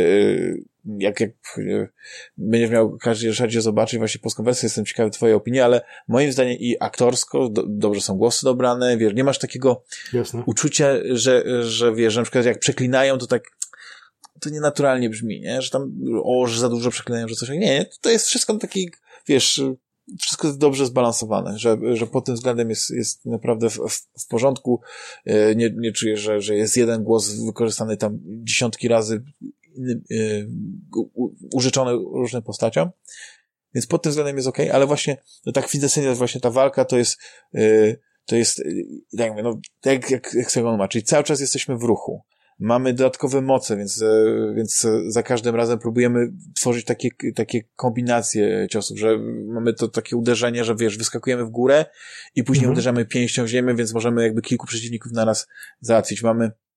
jak, jak e, będziesz miał każdy razie zobaczyć właśnie polską wersję, jestem ciekawy twojej opinii, ale moim zdaniem i aktorsko do, dobrze są głosy dobrane, wiesz, nie masz takiego Jasne. uczucia, że, że wiesz, że na przykład jak przeklinają, to tak to nienaturalnie brzmi, nie, że tam o, że za dużo przeklinają, że coś, nie, nie, to jest wszystko taki, wiesz, wszystko jest dobrze zbalansowane, że, że pod tym względem jest, jest naprawdę w, w, w porządku, nie, nie czuję, że, że jest jeden głos wykorzystany tam dziesiątki razy inny, u, użyczony różnym postaciom, więc pod tym względem jest okej, okay, ale właśnie no, ta kwintesencja, właśnie ta walka to jest to jest, tak mówię, no, jak, jak, jak sobie ma, czyli cały czas jesteśmy w ruchu. Mamy dodatkowe moce, więc, więc za każdym razem próbujemy tworzyć takie, takie kombinacje ciosów, że mamy to takie uderzenie, że wiesz, wyskakujemy w górę i później mhm. uderzamy pięścią w ziemię, więc możemy jakby kilku przeciwników na raz załatwić. Mamy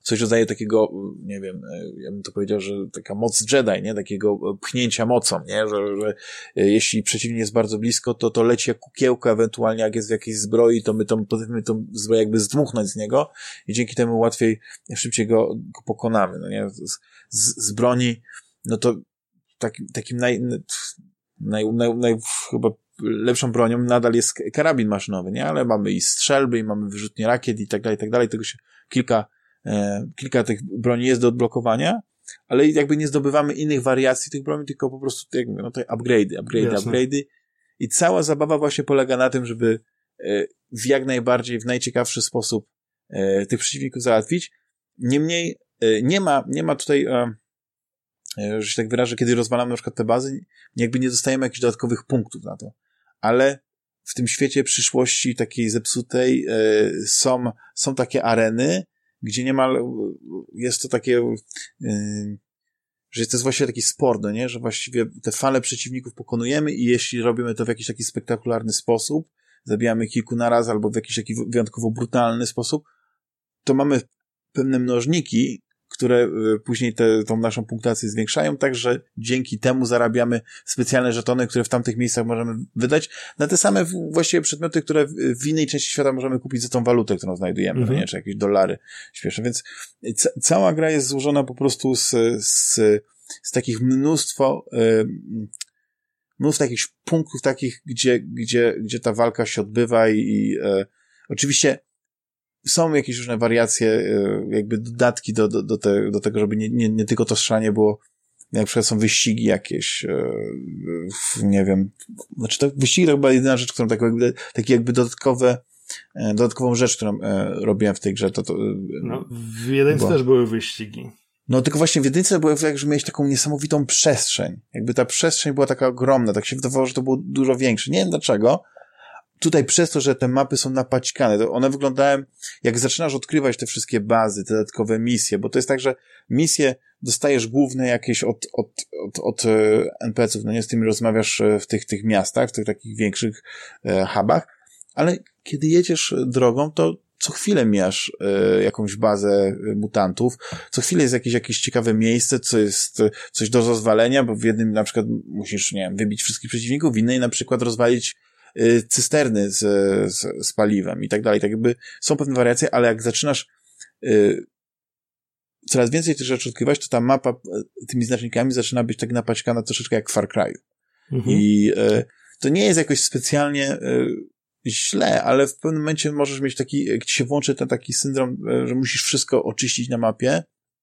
coś w rodzaju takiego, nie wiem, ja bym to powiedział, że taka moc Jedi, nie? Takiego pchnięcia mocą, nie? Że, że jeśli przeciwnik jest bardzo blisko, to to leci jak kukiełka, ewentualnie jak jest w jakiejś zbroi, to my tą, potrafimy tą zbroję jakby zdmuchnąć z niego i dzięki temu łatwiej, szybciej go, go pokonamy, no nie? Z, z, z broni, no to taki, takim naj, naj, naj, naj, chyba lepszą bronią nadal jest karabin maszynowy, nie? Ale mamy i strzelby, i mamy wyrzutnie rakiet i tak dalej, i tak dalej. Tego się kilka, e, kilka tych broni jest do odblokowania, ale jakby nie zdobywamy innych wariacji tych broni, tylko po prostu, jak mówię, no to upgrade'y, upgrade'y, upgrade'y. I cała zabawa właśnie polega na tym, żeby e, w jak najbardziej, w najciekawszy sposób e, tych przeciwników załatwić. Niemniej e, nie ma, nie ma tutaj e, że się tak wyrażę, kiedy rozwalamy na przykład te bazy, jakby nie dostajemy jakichś dodatkowych punktów na to. Ale w tym świecie przyszłości takiej zepsutej e, są, są takie areny, gdzie niemal jest to takie, e, że to jest właściwie taki sport, no nie? Że właściwie te fale przeciwników pokonujemy i jeśli robimy to w jakiś taki spektakularny sposób, zabijamy kilku naraz albo w jakiś taki wyjątkowo brutalny sposób, to mamy pewne mnożniki, które później te, tą naszą punktację zwiększają, tak że dzięki temu zarabiamy specjalne żetony, które w tamtych miejscach możemy wydać na te same właściwie przedmioty, które w innej części świata możemy kupić za tą walutę, którą znajdujemy, mm-hmm. no nie? Czy jakieś dolary śmieszne. Więc ca- cała gra jest złożona po prostu z, z, z takich mnóstwo y, mnóstwo jakichś punktów takich, gdzie, gdzie, gdzie ta walka się odbywa i, i y, oczywiście są jakieś różne wariacje, jakby dodatki do, do, do, te, do tego, żeby nie, nie, nie tylko to strzelanie było, na przykład są wyścigi jakieś, nie wiem, znaczy to wyścigi to chyba jedyna rzecz, którą tak jakby, takie jakby dodatkowe, dodatkową rzecz, którą robiłem w tej grze, to, to no, w jedynce też były wyścigi. No tylko właśnie w jedynce było jak, że miałeś taką niesamowitą przestrzeń. Jakby ta przestrzeń była taka ogromna, tak się wydawało, że to było dużo większe. Nie wiem dlaczego. Tutaj przez to, że te mapy są napaćkane, to one wyglądają, jak zaczynasz odkrywać te wszystkie bazy, te dodatkowe misje, bo to jest tak, że misje dostajesz główne jakieś od, od, od, od en pe ce ów, no nie, z tymi rozmawiasz w tych, tych miastach, w tych takich większych e, hubach, ale kiedy jedziesz drogą, to co chwilę mijasz e, jakąś bazę mutantów, co chwilę jest jakieś, jakieś ciekawe miejsce, co jest coś do rozwalenia, bo w jednym na przykład musisz, nie wiem, wybić wszystkich przeciwników, w innej na przykład rozwalić cysterny z, z, z paliwem i tak dalej. Tak jakby są pewne wariacje, ale jak zaczynasz y, coraz więcej tych rzeczy odkrywać, to ta mapa y, tymi znacznikami zaczyna być tak napaćkana troszeczkę jak w Far Cry'u. Mhm. I y, to nie jest jakoś specjalnie y, źle, ale w pewnym momencie możesz mieć taki, jak ci się włączy ten taki syndrom, y, że musisz wszystko oczyścić na mapie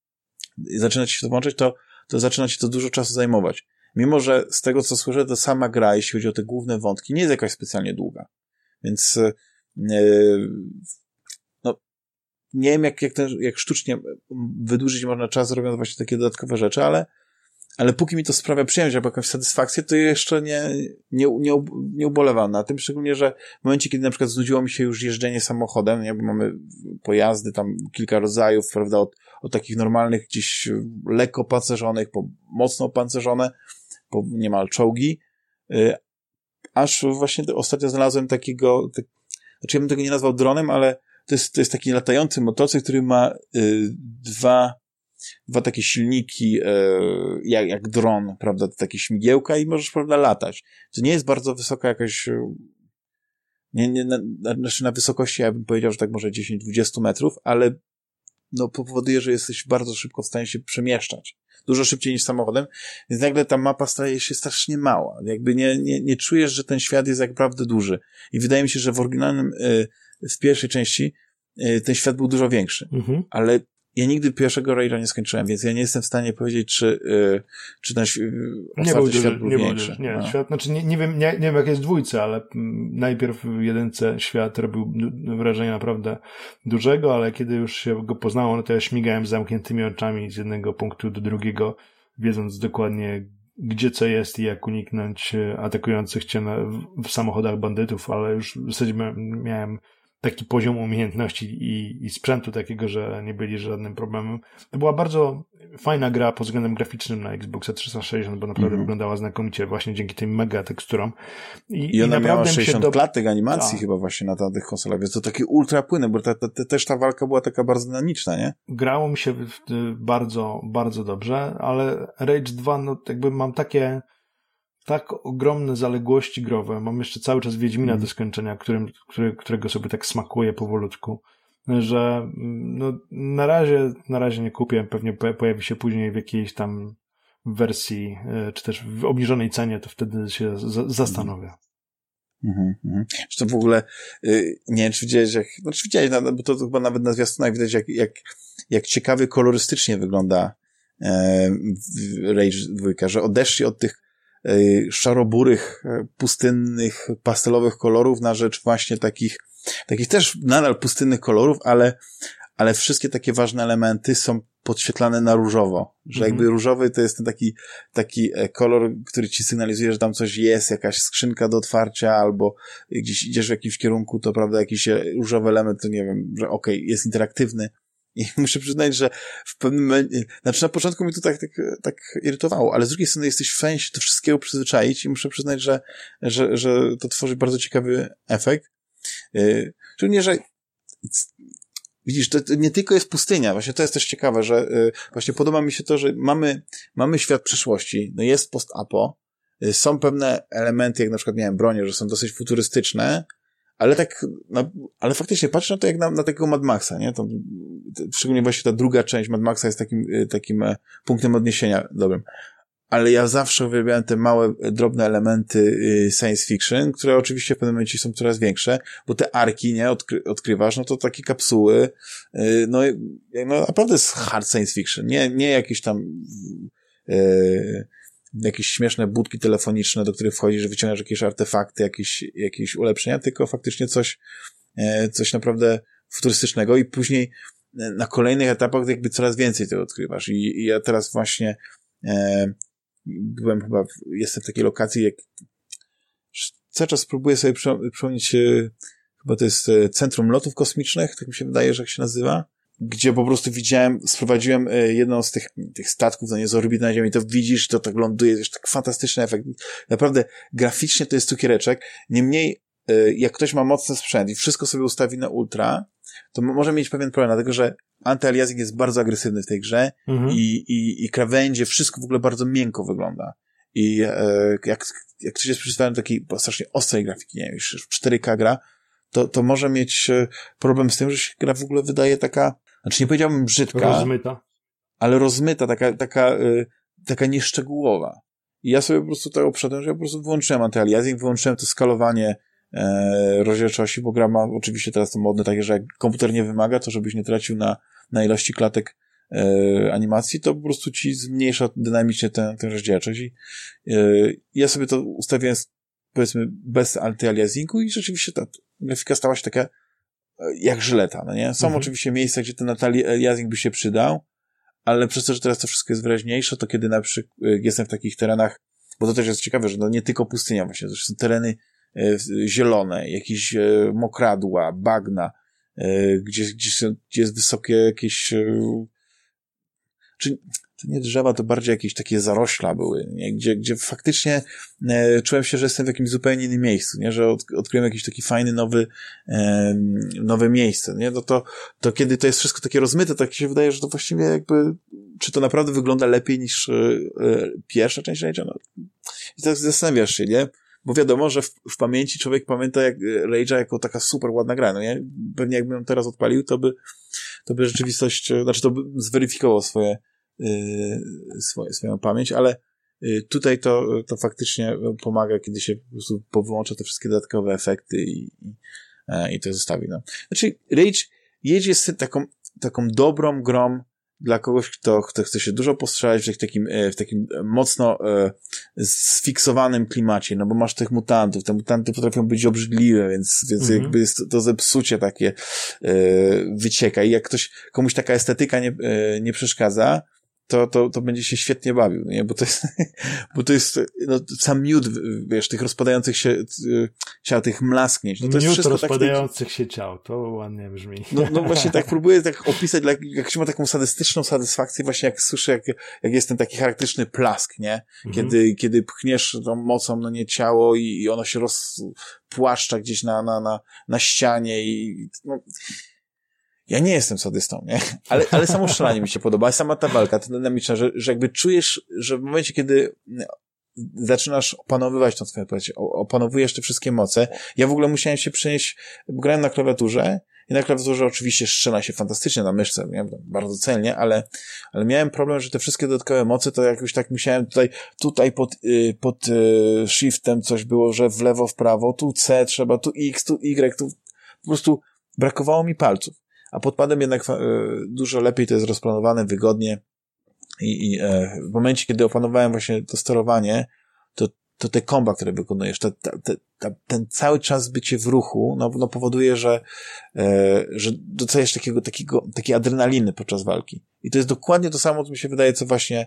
i zaczyna ci się to włączyć, to, to zaczyna ci to dużo czasu zajmować. Mimo że z tego, co słyszę, to sama gra, jeśli chodzi o te główne wątki, nie jest jakaś specjalnie długa. Więc yy, no nie wiem, jak, jak, ten, jak sztucznie wydłużyć można czas, robiąc właśnie takie dodatkowe rzeczy, ale, ale póki mi to sprawia przyjemność albo jakąś satysfakcję, to jeszcze nie, nie, nie, nie ubolewam na tym, szczególnie, że w momencie, kiedy na przykład znudziło mi się już jeżdżenie samochodem, nie, bo mamy pojazdy, tam kilka rodzajów, prawda, od, od takich normalnych, gdzieś lekko pancerzonych, po mocno opancerzone, po niemal czołgi, yy, aż właśnie ostatnio znalazłem takiego, tak, znaczy ja bym tego nie nazwał dronem, ale to jest, to jest taki latający motocykl, który ma yy, dwa, dwa takie silniki, yy, jak, jak dron, prawda, to takie śmigiełka i możesz, prawda, latać. To nie jest bardzo wysoka jakaś, nie, nie, na, znaczy na wysokości, ja bym powiedział, że tak może dziesięć do dwudziestu metrów, ale no powoduje, że jesteś bardzo szybko w stanie się przemieszczać. Dużo szybciej niż samochodem, więc nagle ta mapa staje się strasznie mała. Jakby nie, nie, nie czujesz, że ten świat jest jak naprawdę duży. I wydaje mi się, że w oryginalnym, y, w pierwszej części y, ten świat był dużo większy. Mhm. Ale ja nigdy pierwszego Rage'a nie skończyłem, więc ja nie jestem w stanie powiedzieć, czy, y, czy ten y, nie był świat duży, był nie większy. Był, nie, no. świat, znaczy nie, nie wiem, nie, nie wiem jak jest w dwójce, ale najpierw w jedynce świat robił wrażenie naprawdę dużego, ale kiedy już się go poznało, no to ja śmigałem z zamkniętymi oczami z jednego punktu do drugiego, wiedząc dokładnie, gdzie co jest i jak uniknąć atakujących cię na, w samochodach bandytów, ale już w zasadzie miałem taki poziom umiejętności i, i sprzętu takiego, że nie byli żadnym problemem. To była bardzo fajna gra pod względem graficznym na Xboxa trzysta sześćdziesiąt, bo naprawdę mm-hmm. wyglądała znakomicie właśnie dzięki tym mega teksturom. I, I ona i miała sześćdziesiąt do... klatek animacji ta. chyba właśnie na tych konsolach, więc to takie ultra płynne, bo ta, ta, ta, też ta walka była taka bardzo dynamiczna, nie? Grało mi się bardzo, bardzo dobrze, ale Rage dwa, no jakby mam takie tak ogromne zaległości growe. Mam jeszcze cały czas Wiedźmina mm. do skończenia, którym, który, którego sobie tak smakuję powolutku, że no, na razie, na razie nie kupię. Pewnie pojawi się później w jakiejś tam wersji, czy też w obniżonej cenie, to wtedy się z- zastanowię. Mhm, mhm. Zresztą w ogóle yy, nie wiem, czy widziałeś, jak, no czy widziałeś, no, bo to, to chyba nawet na zwiastunach widać, jak, jak, jak ciekawy kolorystycznie wygląda e, Rage dwa, że odeszli od tych szaroburych, pustynnych, pastelowych kolorów na rzecz właśnie takich, takich też nadal pustynnych kolorów, ale, ale wszystkie takie ważne elementy są podświetlane na różowo, że mm-hmm. jakby różowy to jest ten taki, taki kolor, który ci sygnalizuje, że tam coś jest, jakaś skrzynka do otwarcia, albo gdzieś idziesz w jakimś kierunku, to prawda, jakiś różowy element, to nie wiem, że okej, okay, jest interaktywny. I muszę przyznać, że w pewnym momencie, znaczy na początku mnie to tak, tak, tak irytowało, ale z drugiej strony jesteś w stanie się do wszystkiego przyzwyczaić i muszę przyznać, że, że, że to tworzy bardzo ciekawy efekt. Yy, szczególnie, że widzisz, to, to nie tylko jest pustynia, właśnie to jest też ciekawe, że yy, właśnie podoba mi się to, że mamy, mamy świat przyszłości, no jest post-apo, yy, są pewne elementy, jak na przykład miałem bronię, że są dosyć futurystyczne, ale tak, no, ale faktycznie patrzę na to jak na, na takiego Mad Maxa, nie? To, to, szczególnie właśnie ta druga część Mad Maxa jest takim, takim e, punktem odniesienia dobrym. Ale ja zawsze uwielbiałem te małe, drobne elementy y, science fiction, które oczywiście w pewnym momencie są coraz większe, bo te arki, nie, odkry, odkrywasz, no to takie kapsuły, y, no, no naprawdę jest hard science fiction, nie, nie jakieś tam y, jakieś śmieszne budki telefoniczne, do których wchodzisz, że wyciągasz jakieś artefakty, jakieś, jakieś ulepszenia, tylko faktycznie coś, coś naprawdę futurystycznego i później na kolejnych etapach jakby coraz więcej tego odkrywasz. I, i ja teraz właśnie e, byłem chyba, jestem w takiej lokacji, jak cały czas próbuję sobie przypomnieć, e, chyba to jest Centrum Lotów Kosmicznych, tak mi się wydaje, że jak się nazywa, gdzie po prostu widziałem, sprowadziłem jedną z tych, tych statków, no nie z orbity na Ziemi, to widzisz, to tak ląduje, to jest tak fantastyczny efekt. Naprawdę graficznie to jest cukiereczek. Niemniej, jak ktoś ma mocny sprzęt i wszystko sobie ustawi na ultra, to może mieć pewien problem, dlatego że anty-aliasing jest bardzo agresywny w tej grze mhm. i, i, i krawędzie, wszystko w ogóle bardzo miękko wygląda. I e, jak, jak ktoś jest przyzwyczajony do takiej strasznie ostrej grafiki, nie wiem, już w cztery K gra, to, to może mieć problem z tym, że się gra w ogóle wydaje taka, znaczy nie powiedziałbym brzydka, rozmyta, ale rozmyta, taka, taka, y, taka nieszczegółowa. I ja sobie po prostu tego przedtem, że ja po prostu wyłączyłem anty-aliasing, wyłączyłem to skalowanie e, rozdzielczości, bo gra ma oczywiście teraz to modne takie, że jak komputer nie wymaga, to żebyś nie tracił na, na ilości klatek e, animacji, to po prostu ci zmniejsza dynamicznie tę, tę rozdzielczość. I e, ja sobie to ustawiłem powiedzmy bez anty-aliasingu i rzeczywiście ta grafika stała się taka jak żyleta, no nie? Są mhm. oczywiście miejsca, gdzie ten anty-aliasing by się przydał, ale przez to, że teraz to wszystko jest wyraźniejsze, to kiedy na przykład jestem w takich terenach, bo to też jest ciekawe, że no nie tylko pustynia właśnie, to są tereny e, zielone, jakieś e, mokradła, bagna, e, gdzie, gdzie, są, gdzie jest wysokie jakieś e, czy to nie drzewa, to bardziej jakieś takie zarośla były, nie? Gdzie, gdzie faktycznie e, czułem się, że jestem w jakimś zupełnie innym miejscu, nie? Że od, odkryłem jakiś taki fajny, nowy e, nowe miejsce, nie? No to, to kiedy to jest wszystko takie rozmyte, tak się wydaje, że to właściwie jakby, czy to naprawdę wygląda lepiej niż e, e, pierwsza część Rage'a? No. I tak zastanawiasz się, nie? Bo wiadomo, że w, w pamięci człowiek pamięta jak Rage'a jako taka super ładna gra, no nie? Pewnie jakbym ją teraz odpalił, to by, to by rzeczywistość, znaczy to by zweryfikował swoje Swoje, swoją pamięć, ale tutaj to, to faktycznie pomaga, kiedy się po prostu powyłącza te wszystkie dodatkowe efekty i, i, i to zostawi. No. Znaczy, Rage, Rage jest taką, taką dobrą grą dla kogoś, kto, kto chce się dużo postrzelać w takim, w takim mocno e, sfiksowanym klimacie, no bo masz tych mutantów, te mutanty potrafią być obrzydliwe, więc, więc mm-hmm. jakby jest to, to zepsucie takie e, wycieka i jak ktoś, komuś taka estetyka nie, e, nie przeszkadza, to, to, to będzie się świetnie bawił, nie? Bo to jest, bo to jest, no, sam miód, wiesz, tych rozpadających się ciał, tych mlasknięć. No to miód jest wszystko rozpadających tak, się ciał, to ładnie brzmi. No, no właśnie tak próbuję tak opisać, jak, jak ma taką sadystyczną satysfakcję, właśnie jak słyszę, jak, jak jest ten taki charakterystyczny plask, nie? Mhm. Kiedy, kiedy pchniesz tą mocą, no nie, ciało i, i ono się rozpłaszcza gdzieś na, na, na, na ścianie i, no, ja nie jestem sadystą, nie? Ale, ale samo strzelanie mi się podoba, sama ta walka, ta dynamiczna, że, że jakby czujesz, że w momencie, kiedy zaczynasz opanowywać tą swoją płeć, opanowujesz te wszystkie moce. Ja w ogóle musiałem się przenieść, bo grałem na klawiaturze i na klawiaturze oczywiście strzela się fantastycznie na myszce, nie? Bardzo celnie, ale, ale miałem problem, że te wszystkie dodatkowe moce to jakoś tak musiałem tutaj, tutaj pod, pod shiftem coś było, że w lewo, w prawo, tu C trzeba, tu X, tu Y, tu po prostu brakowało mi palców. A pod padem jednak e, dużo lepiej to jest rozplanowane, wygodnie i, i e, w momencie, kiedy opanowałem właśnie to sterowanie, to, to te komba, które wykonujesz, to, ta, ta, ta, ten cały czas bycie w ruchu, no, no powoduje, że, e, że doceniasz takiego, takiego, takiej adrenaliny podczas walki. I to jest dokładnie to samo, co mi się wydaje, co właśnie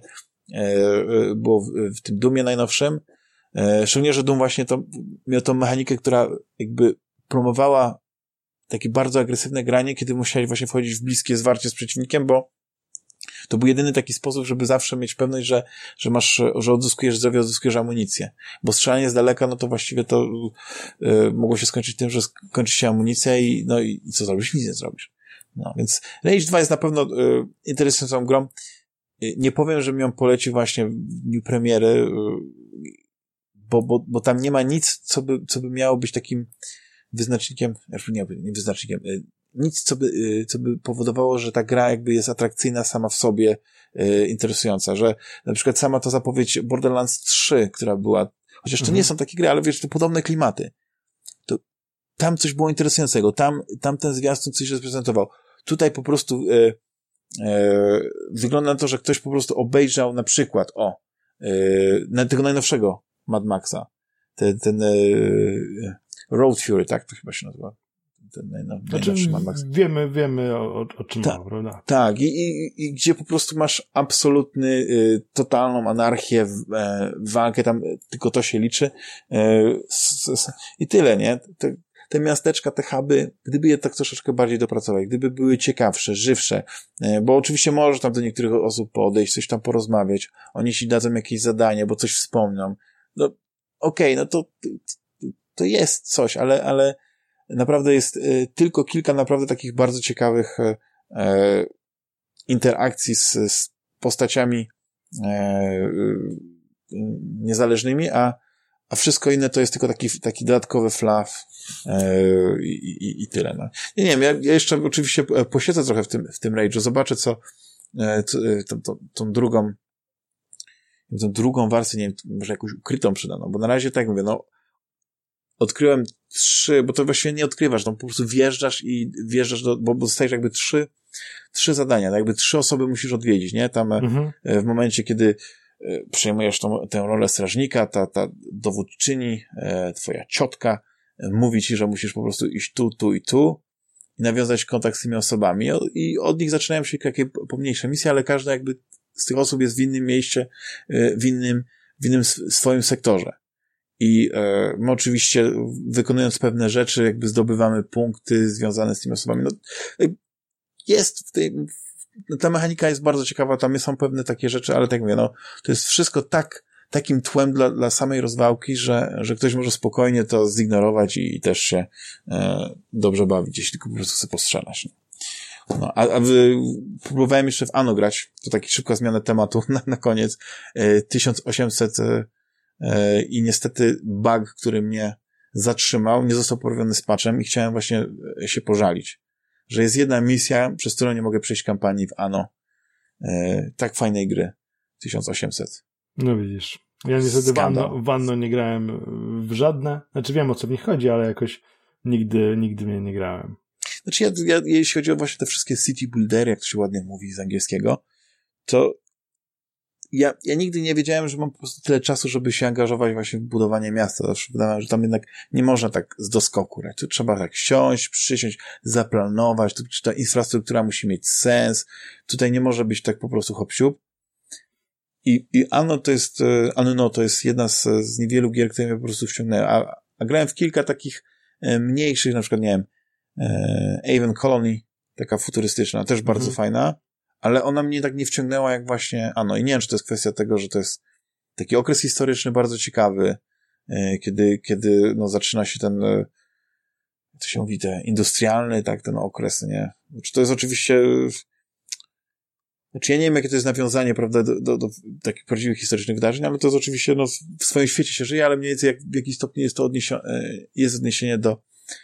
e, było w, w tym Doomie najnowszym. E, szczególnie, że Doom właśnie to, miał tą mechanikę, która jakby promowała takie bardzo agresywne granie, kiedy musiałeś właśnie wchodzić w bliskie zwarcie z przeciwnikiem, bo to był jedyny taki sposób, żeby zawsze mieć pewność, że, że masz, że odzyskujesz zdrowie, odzyskujesz amunicję. Bo strzelanie z daleka, no to właściwie to yy, mogło się skończyć tym, że skończy się amunicja i no i, i co zrobisz? Nic nie zrobisz. No, więc Rage dwa jest na pewno yy, interesującą grą. Yy, nie powiem, że mi ją poleci właśnie w dniu premiery, yy, bo, bo, bo tam nie ma nic, co by, co by miało być takim wyznacznikiem, nie, nie wyznacznikiem, nic, co by, co by powodowało, że ta gra jakby jest atrakcyjna sama w sobie, e, interesująca, że na przykład sama ta zapowiedź Borderlands trzy, która była, chociaż to mhm. nie są takie gry, ale wiesz, to podobne klimaty, to tam coś było interesującego, tam, tam ten zwiastun coś reprezentował. Tutaj po prostu e, e, wygląda na to, że ktoś po prostu obejrzał na przykład, o, e, na tego najnowszego Mad Maxa, ten, ten e, Road Fury, tak to chyba się nazywa. Ten najnowszy znaczy, Mad Max. Wiemy, wiemy o, o czym Ta, ma, prawda? Tak, i, i, i gdzie po prostu masz absolutny, y, totalną anarchię, w, e, walkę, tam tylko to się liczy e, s, s, i tyle, nie? Te, te miasteczka, te huby, gdyby je tak troszeczkę bardziej dopracować, gdyby były ciekawsze, żywsze, e, bo oczywiście możesz tam do niektórych osób podejść, coś tam porozmawiać, oni ci dadzą jakieś zadanie, bo coś wspomną. No, okej, okay, no to to jest coś, ale, ale naprawdę jest y, tylko kilka naprawdę takich bardzo ciekawych y, y, interakcji z, z postaciami y, y, niezależnymi, a, a wszystko inne to jest tylko taki, taki dodatkowy fluff y, i, i tyle. No. Nie, nie wiem, ja, ja jeszcze oczywiście posiedzę trochę w tym, w tym rage'u, zobaczę co, y, co y, tą, tą, tą drugą tą drugą wersję, nie wiem, może jakąś ukrytą przydaną, bo na razie tak mówię, no odkryłem trzy, bo to właściwie nie odkrywasz, no po prostu wjeżdżasz i wjeżdżasz do, bo dostajesz jakby trzy, trzy zadania, tak jakby trzy osoby musisz odwiedzić, nie? Tam mhm. w momencie, kiedy przejmujesz tą, tę rolę strażnika, ta, ta dowódczyni, twoja ciotka mówi ci, że musisz po prostu iść tu, tu i tu i nawiązać kontakt z tymi osobami i od nich zaczynają się takie pomniejsze misje, ale każda jakby z tych osób jest w innym miejscu, w innym, w innym swoim sektorze. I e, my oczywiście wykonując pewne rzeczy jakby zdobywamy punkty związane z tymi osobami. No, jest w tej, ta mechanika jest bardzo ciekawa, tam są pewne takie rzeczy, ale tak mówię, no, to jest wszystko tak, takim tłem dla, dla samej rozwałki, że, że ktoś może spokojnie to zignorować i, i też się e, dobrze bawić, jeśli tylko po prostu chce postrzelać. No, a, a wy, próbowałem jeszcze w Anno grać, to taki szybka zmiana tematu na, na koniec, e, tysiąc osiemset e, i niestety bug, który mnie zatrzymał, nie został poprawiony z patchem i chciałem właśnie się pożalić, że jest jedna misja, przez którą nie mogę przejść kampanii w Anno. E, tak fajnej gry. tysiąc osiemset. No widzisz. Ja niestety w Anno, w Anno nie grałem w żadne. Znaczy wiem, o co mi chodzi, ale jakoś nigdy, nigdy mnie nie grałem. Znaczy ja, ja jeśli chodzi o właśnie te wszystkie city buildery, jak to się ładnie mówi z angielskiego, to Ja, ja nigdy nie wiedziałem, że mam po prostu tyle czasu, żeby się angażować właśnie w budowanie miasta. Zawsze wydawało, że tam jednak nie można tak z doskoku. Tak? Tu trzeba tak siąść, przysiąść, zaplanować. Tu, ta infrastruktura musi mieć sens. Tutaj nie może być tak po prostu hop-siup. i, i Anno to jest, Anno to jest jedna z, z niewielu gier, które mnie po prostu wciągnęły, a, a grałem w kilka takich mniejszych, na przykład, nie wiem, Aven Colony, taka futurystyczna, też bardzo mhm. fajna, ale ona mnie tak nie wciągnęła jak właśnie Anno. I nie wiem, czy to jest kwestia tego, że to jest taki okres historyczny bardzo ciekawy, kiedy, kiedy no, zaczyna się ten, jak to się mówi, te industrialny, tak, ten okres, nie? Znaczy, to jest oczywiście, znaczy ja nie wiem, jakie to jest nawiązanie, prawda, do, do, do takich prawdziwych historycznych wydarzeń, ale to jest oczywiście, no, w swoim świecie się żyje, ale mniej więcej jak, w jakiś stopniu jest to odniesienie, jest odniesienie do,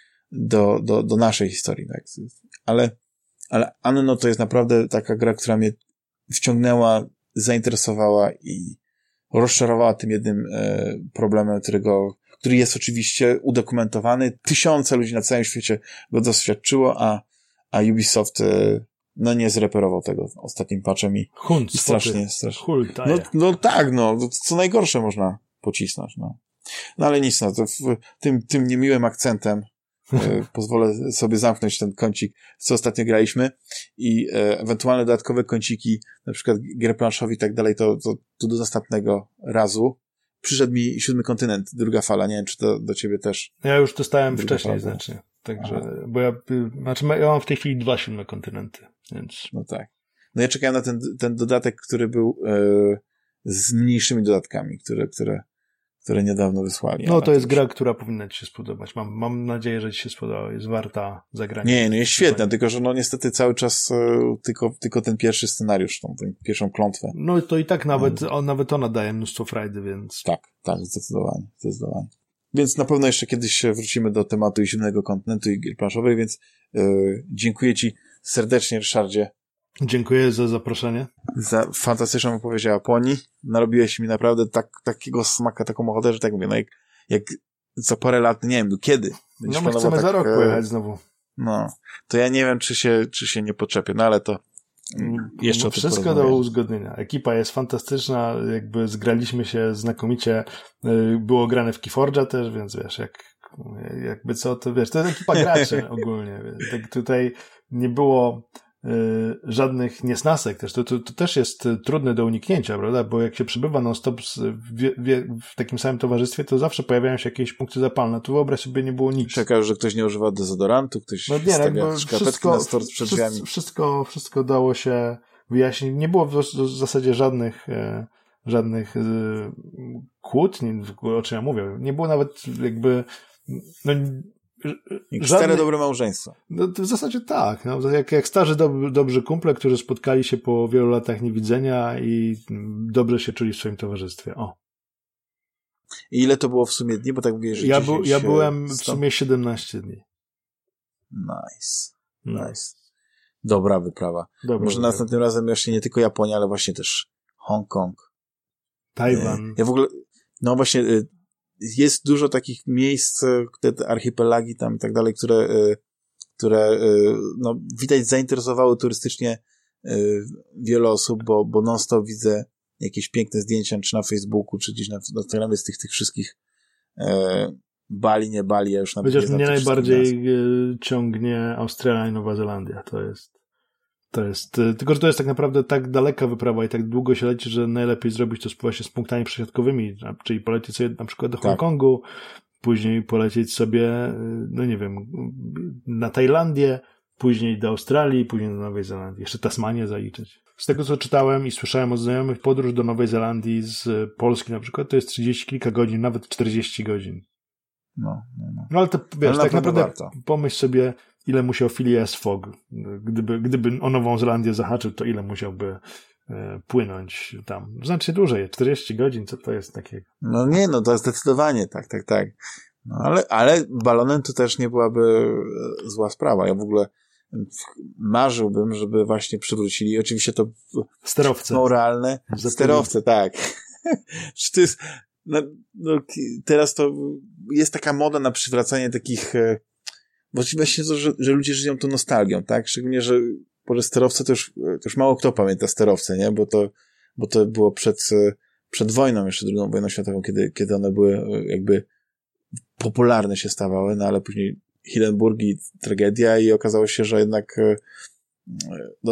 do, do, do naszej historii, tak? Ale, ale Anno to jest naprawdę taka gra, która mnie wciągnęła, zainteresowała i rozczarowała tym jednym e, problemem, którego, który jest oczywiście udokumentowany. Tysiące ludzi na całym świecie go doświadczyło, a, a Ubisoft e, no nie zreperował tego ostatnim patchem i, Hunt, i strasznie, strasznie. Hult, no, no tak, no, co najgorsze można pocisnąć, no. No ale nic, no, to w, tym, tym niemiłym akcentem e, pozwolę sobie zamknąć ten kącik, co ostatnio graliśmy i e, ewentualne dodatkowe kąciki, na przykład gier planszowych i tak dalej, to, to, to do następnego razu. Przyszedł mi Siódmy Kontynent, druga fala, nie wiem, czy to do ciebie też. Ja już dostałem wcześniej fala, znacznie, także, aha. bo ja, znaczy ja mam w tej chwili dwa Siódme Kontynenty, więc. No tak. No ja czekałem na ten, ten dodatek, który był e, z mniejszymi dodatkami, które, które które niedawno wysłali. No to jest gra, która powinna ci się spodobać. Mam, mam nadzieję, że ci się spodoba. Jest warta zagrania. Nie, no jest świetna, tylko że no niestety cały czas e, tylko, tylko ten pierwszy scenariusz, tą, tą pierwszą klątwę. No to i tak nawet, no. on, nawet ona daje mnóstwo frajdy, więc... Tak, tak, zdecydowanie, zdecydowanie. Więc na pewno jeszcze kiedyś wrócimy do tematu Zimnego Kontynentu i gier planszowej, więc e, dziękuję ci serdecznie, Ryszardzie. Dziękuję za zaproszenie. Za fantastyczną opowieść o Japonii. Narobiłeś mi naprawdę tak, takiego smaka, taką ochotę, że tak mówię, no jak, jak za parę lat, nie wiem, do kiedy. No my chcemy tak, za rok pojechać znowu. No, to ja nie wiem, czy się, czy się nie podczepię, no ale to jeszcze no, wszystko do uzgodnienia. Ekipa jest fantastyczna, jakby zgraliśmy się znakomicie. Było grane w Keyforge'a też, więc wiesz, jak, jakby co, to wiesz, to jest ekipa graczy ogólnie. Tak tutaj nie było żadnych niesnasek też. To, to, to też jest trudne do uniknięcia, prawda? Bo jak się przebywa non-stop w, w, w takim samym towarzystwie, to zawsze pojawiają się jakieś punkty zapalne. Tu wyobraź sobie, nie było nic. Czekasz, że ktoś nie używa dezodorantu, ktoś no nie, stawia szkapetki na stort przed drzwiami. Wszystko, wszystko dało się wyjaśnić. Nie było w, w zasadzie żadnych e, żadnych e, kłótni, o czym ja mówię. Nie było nawet jakby no, Stare dobre małżeństwo. No, w zasadzie tak. No, jak, jak starzy dob, dobrzy kumple, którzy spotkali się po wielu latach niewidzenia i dobrze się czuli w swoim towarzystwie. O. I ile to było w sumie dni? Bo tak mówię, że ja, bu, ja byłem w sumie siedemnaście dni. Nice. Nice. Dobra wyprawa. Dobra Może wyprawa. następnym razem jeszcze nie tylko Japonia, ale właśnie też Hongkong. Tajwan. Ja w ogóle, no właśnie, jest dużo takich miejsc, te archipelagi tam i tak dalej, które, które no, widać zainteresowały turystycznie wiele osób, bo, bo non-stop widzę jakieś piękne zdjęcia, czy na Facebooku, czy gdzieś na Instagramie z tych, tych wszystkich e, Bali, nie Bali, ja już nawet Chociaż nie mnie najbardziej ciągnie Australia i Nowa Zelandia, to jest To jest, tylko że to jest tak naprawdę tak daleka wyprawa i tak długo się leci, że najlepiej zrobić to właśnie z punktami przesiadkowymi, czyli polecieć sobie na przykład do Hongkongu, tak. Później polecieć sobie, no nie wiem, na Tajlandię, później do Australii, później do Nowej Zelandii. Jeszcze Tasmanię zaliczyć. Z tego, co czytałem i słyszałem od znajomych, podróż do Nowej Zelandii z Polski na przykład to jest trzydzieści kilka godzin, nawet czterdzieści godzin. No, no, no. no ale to wiesz, ale tak naprawdę warto. Pomyśl sobie, ile musiał Phileas Fogg, gdyby, gdyby o Nową Zelandię zahaczył, to ile musiałby e, płynąć tam. Znacznie dłużej, czterdzieści godzin, co to jest takiego? No nie, no to zdecydowanie, tak, tak, tak. No ale, ale balonem to też nie byłaby zła sprawa. Ja w ogóle marzyłbym, żeby właśnie przywrócili, oczywiście to sterowce. Są realne. Sterowce, tak. Czy to jest, no, no, teraz to jest taka moda na przywracanie takich, bo właśnie to, że, że ludzie żyją tą nostalgią, tak? Szczególnie, że może sterowce to już, to już mało kto pamięta sterowce, nie? Bo to, bo to było przed, przed wojną, jeszcze drugą wojną światową, kiedy, kiedy one były jakby popularne się stawały, no ale później Hindenburg i tragedia i okazało się, że jednak no,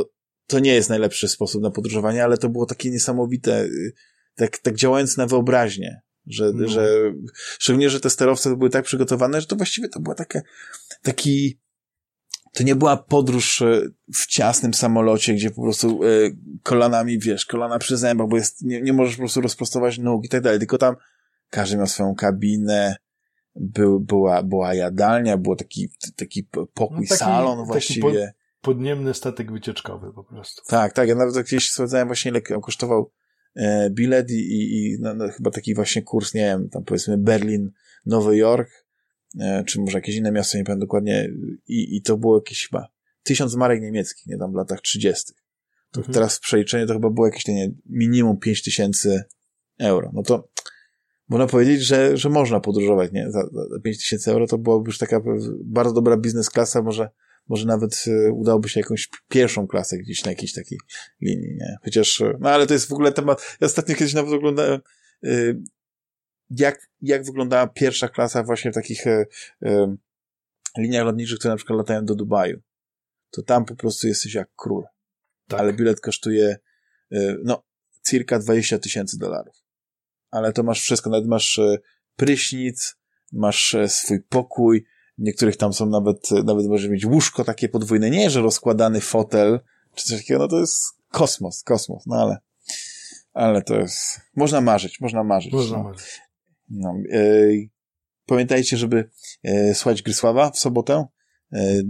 to nie jest najlepszy sposób na podróżowanie, ale to było takie niesamowite, tak, tak działając na wyobraźnię, że, no. że szczególnie, że te sterowce były tak przygotowane, że to właściwie to była taka, taki, to nie była podróż w ciasnym samolocie, gdzie po prostu y, kolanami, wiesz, kolana przy zębach, bo jest, nie, nie możesz po prostu rozprostować nóg i tak dalej, tylko tam każdy miał swoją kabinę, był, była, była jadalnia, był taki, taki pokój, no taki, salon właściwie. Taki podniemny statek wycieczkowy po prostu. Tak, tak, ja nawet gdzieś sprawdzałem właśnie, ile on kosztował e, bilet i, i, i no, no, chyba taki właśnie kurs, nie wiem, tam powiedzmy Berlin, Nowy Jork, e, czy może jakieś inne miasto, nie pamiętam dokładnie, i, i to było jakieś chyba tysiąc marek niemieckich, nie tam w latach trzydziestych. To mhm. Teraz w przeliczeniu to chyba było jakieś nie, minimum pięć tysięcy euro. No to można powiedzieć, że, że można podróżować, nie? Za, za pięć tysięcy euro to byłaby już taka bardzo dobra biznes klasa, może, może nawet y, udałoby się jakąś pierwszą klasę gdzieś na jakiejś takiej linii, nie? Chociaż, no ale to jest w ogóle temat, ja ostatnio kiedyś nawet oglądałem, y, jak, jak wyglądała pierwsza klasa właśnie w takich y, y, liniach lotniczych, które na przykład latają do Dubaju. To tam po prostu jesteś jak król. Tak. Ale bilet kosztuje, y, no, cirka dwadzieścia tysięcy dolarów. Ale to masz wszystko, nawet masz prysznic, masz swój pokój, niektórych tam są nawet, nawet możesz mieć łóżko takie podwójne, nie, że rozkładany fotel, czy coś takiego, no to jest kosmos, kosmos, no ale, ale to jest, można marzyć, można marzyć. Można no. marzyć. No, e, pamiętajcie, żeby e, słuchać Grysława w sobotę. E,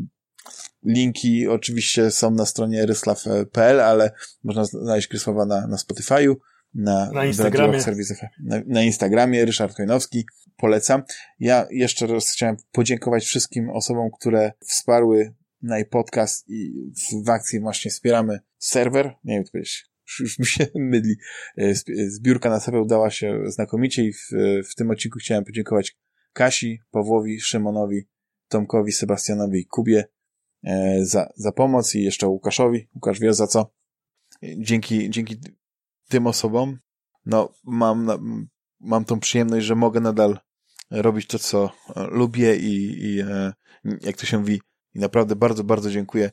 linki oczywiście są na stronie ryslaw kropka p l, ale można znaleźć Grysława na, na Spotify'u. Na, na Instagramie. Na, na Instagramie, Ryszard Chojnowski, polecam. Ja jeszcze raz chciałem podziękować wszystkim osobom, które wsparły najpodcast i w, w akcji właśnie wspieramy serwer, nie wiem, co powiedzieć, już, już mi się mydli. Zbiórka na serwer udała się znakomicie i w, w tym odcinku chciałem podziękować Kasi, Pawłowi, Szymonowi, Tomkowi, Sebastianowi i Kubie e, za, za pomoc i jeszcze Łukaszowi. Łukasz wie za co. Dzięki, dzięki tym osobom, no mam, mam tą przyjemność, że mogę nadal robić to, co lubię i, i jak to się mówi, i naprawdę bardzo, bardzo dziękuję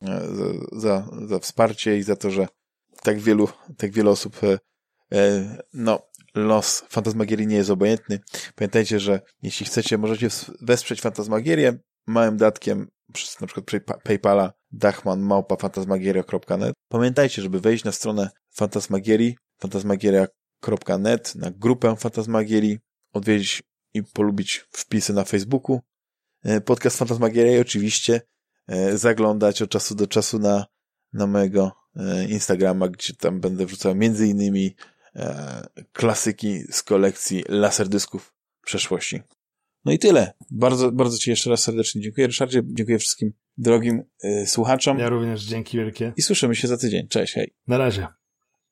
za, za wsparcie i za to, że tak wielu, tak wiele osób, no, los Fantasmagierii nie jest obojętny. Pamiętajcie, że jeśli chcecie, możecie wesprzeć Fantasmagierię małym datkiem przez na przykład PayPala dachman małpa fantasmagieria kropka net. Pamiętajcie, żeby wejść na stronę Fantasmagierii, fantasmagieria kropka net, na grupę Fantasmagierii, odwiedzić i polubić wpisy na Facebooku, podcast Fantasmagieria i oczywiście zaglądać od czasu do czasu na, na mojego Instagrama, gdzie tam będę wrzucał między innymi klasyki z kolekcji laserdysków przeszłości. No i tyle. Bardzo, bardzo Ci jeszcze raz serdecznie dziękuję, Ryszardzie. Dziękuję wszystkim drogim y, słuchaczom. Ja również, dzięki wielkie. I słyszymy się za tydzień. Cześć, hej. Na razie.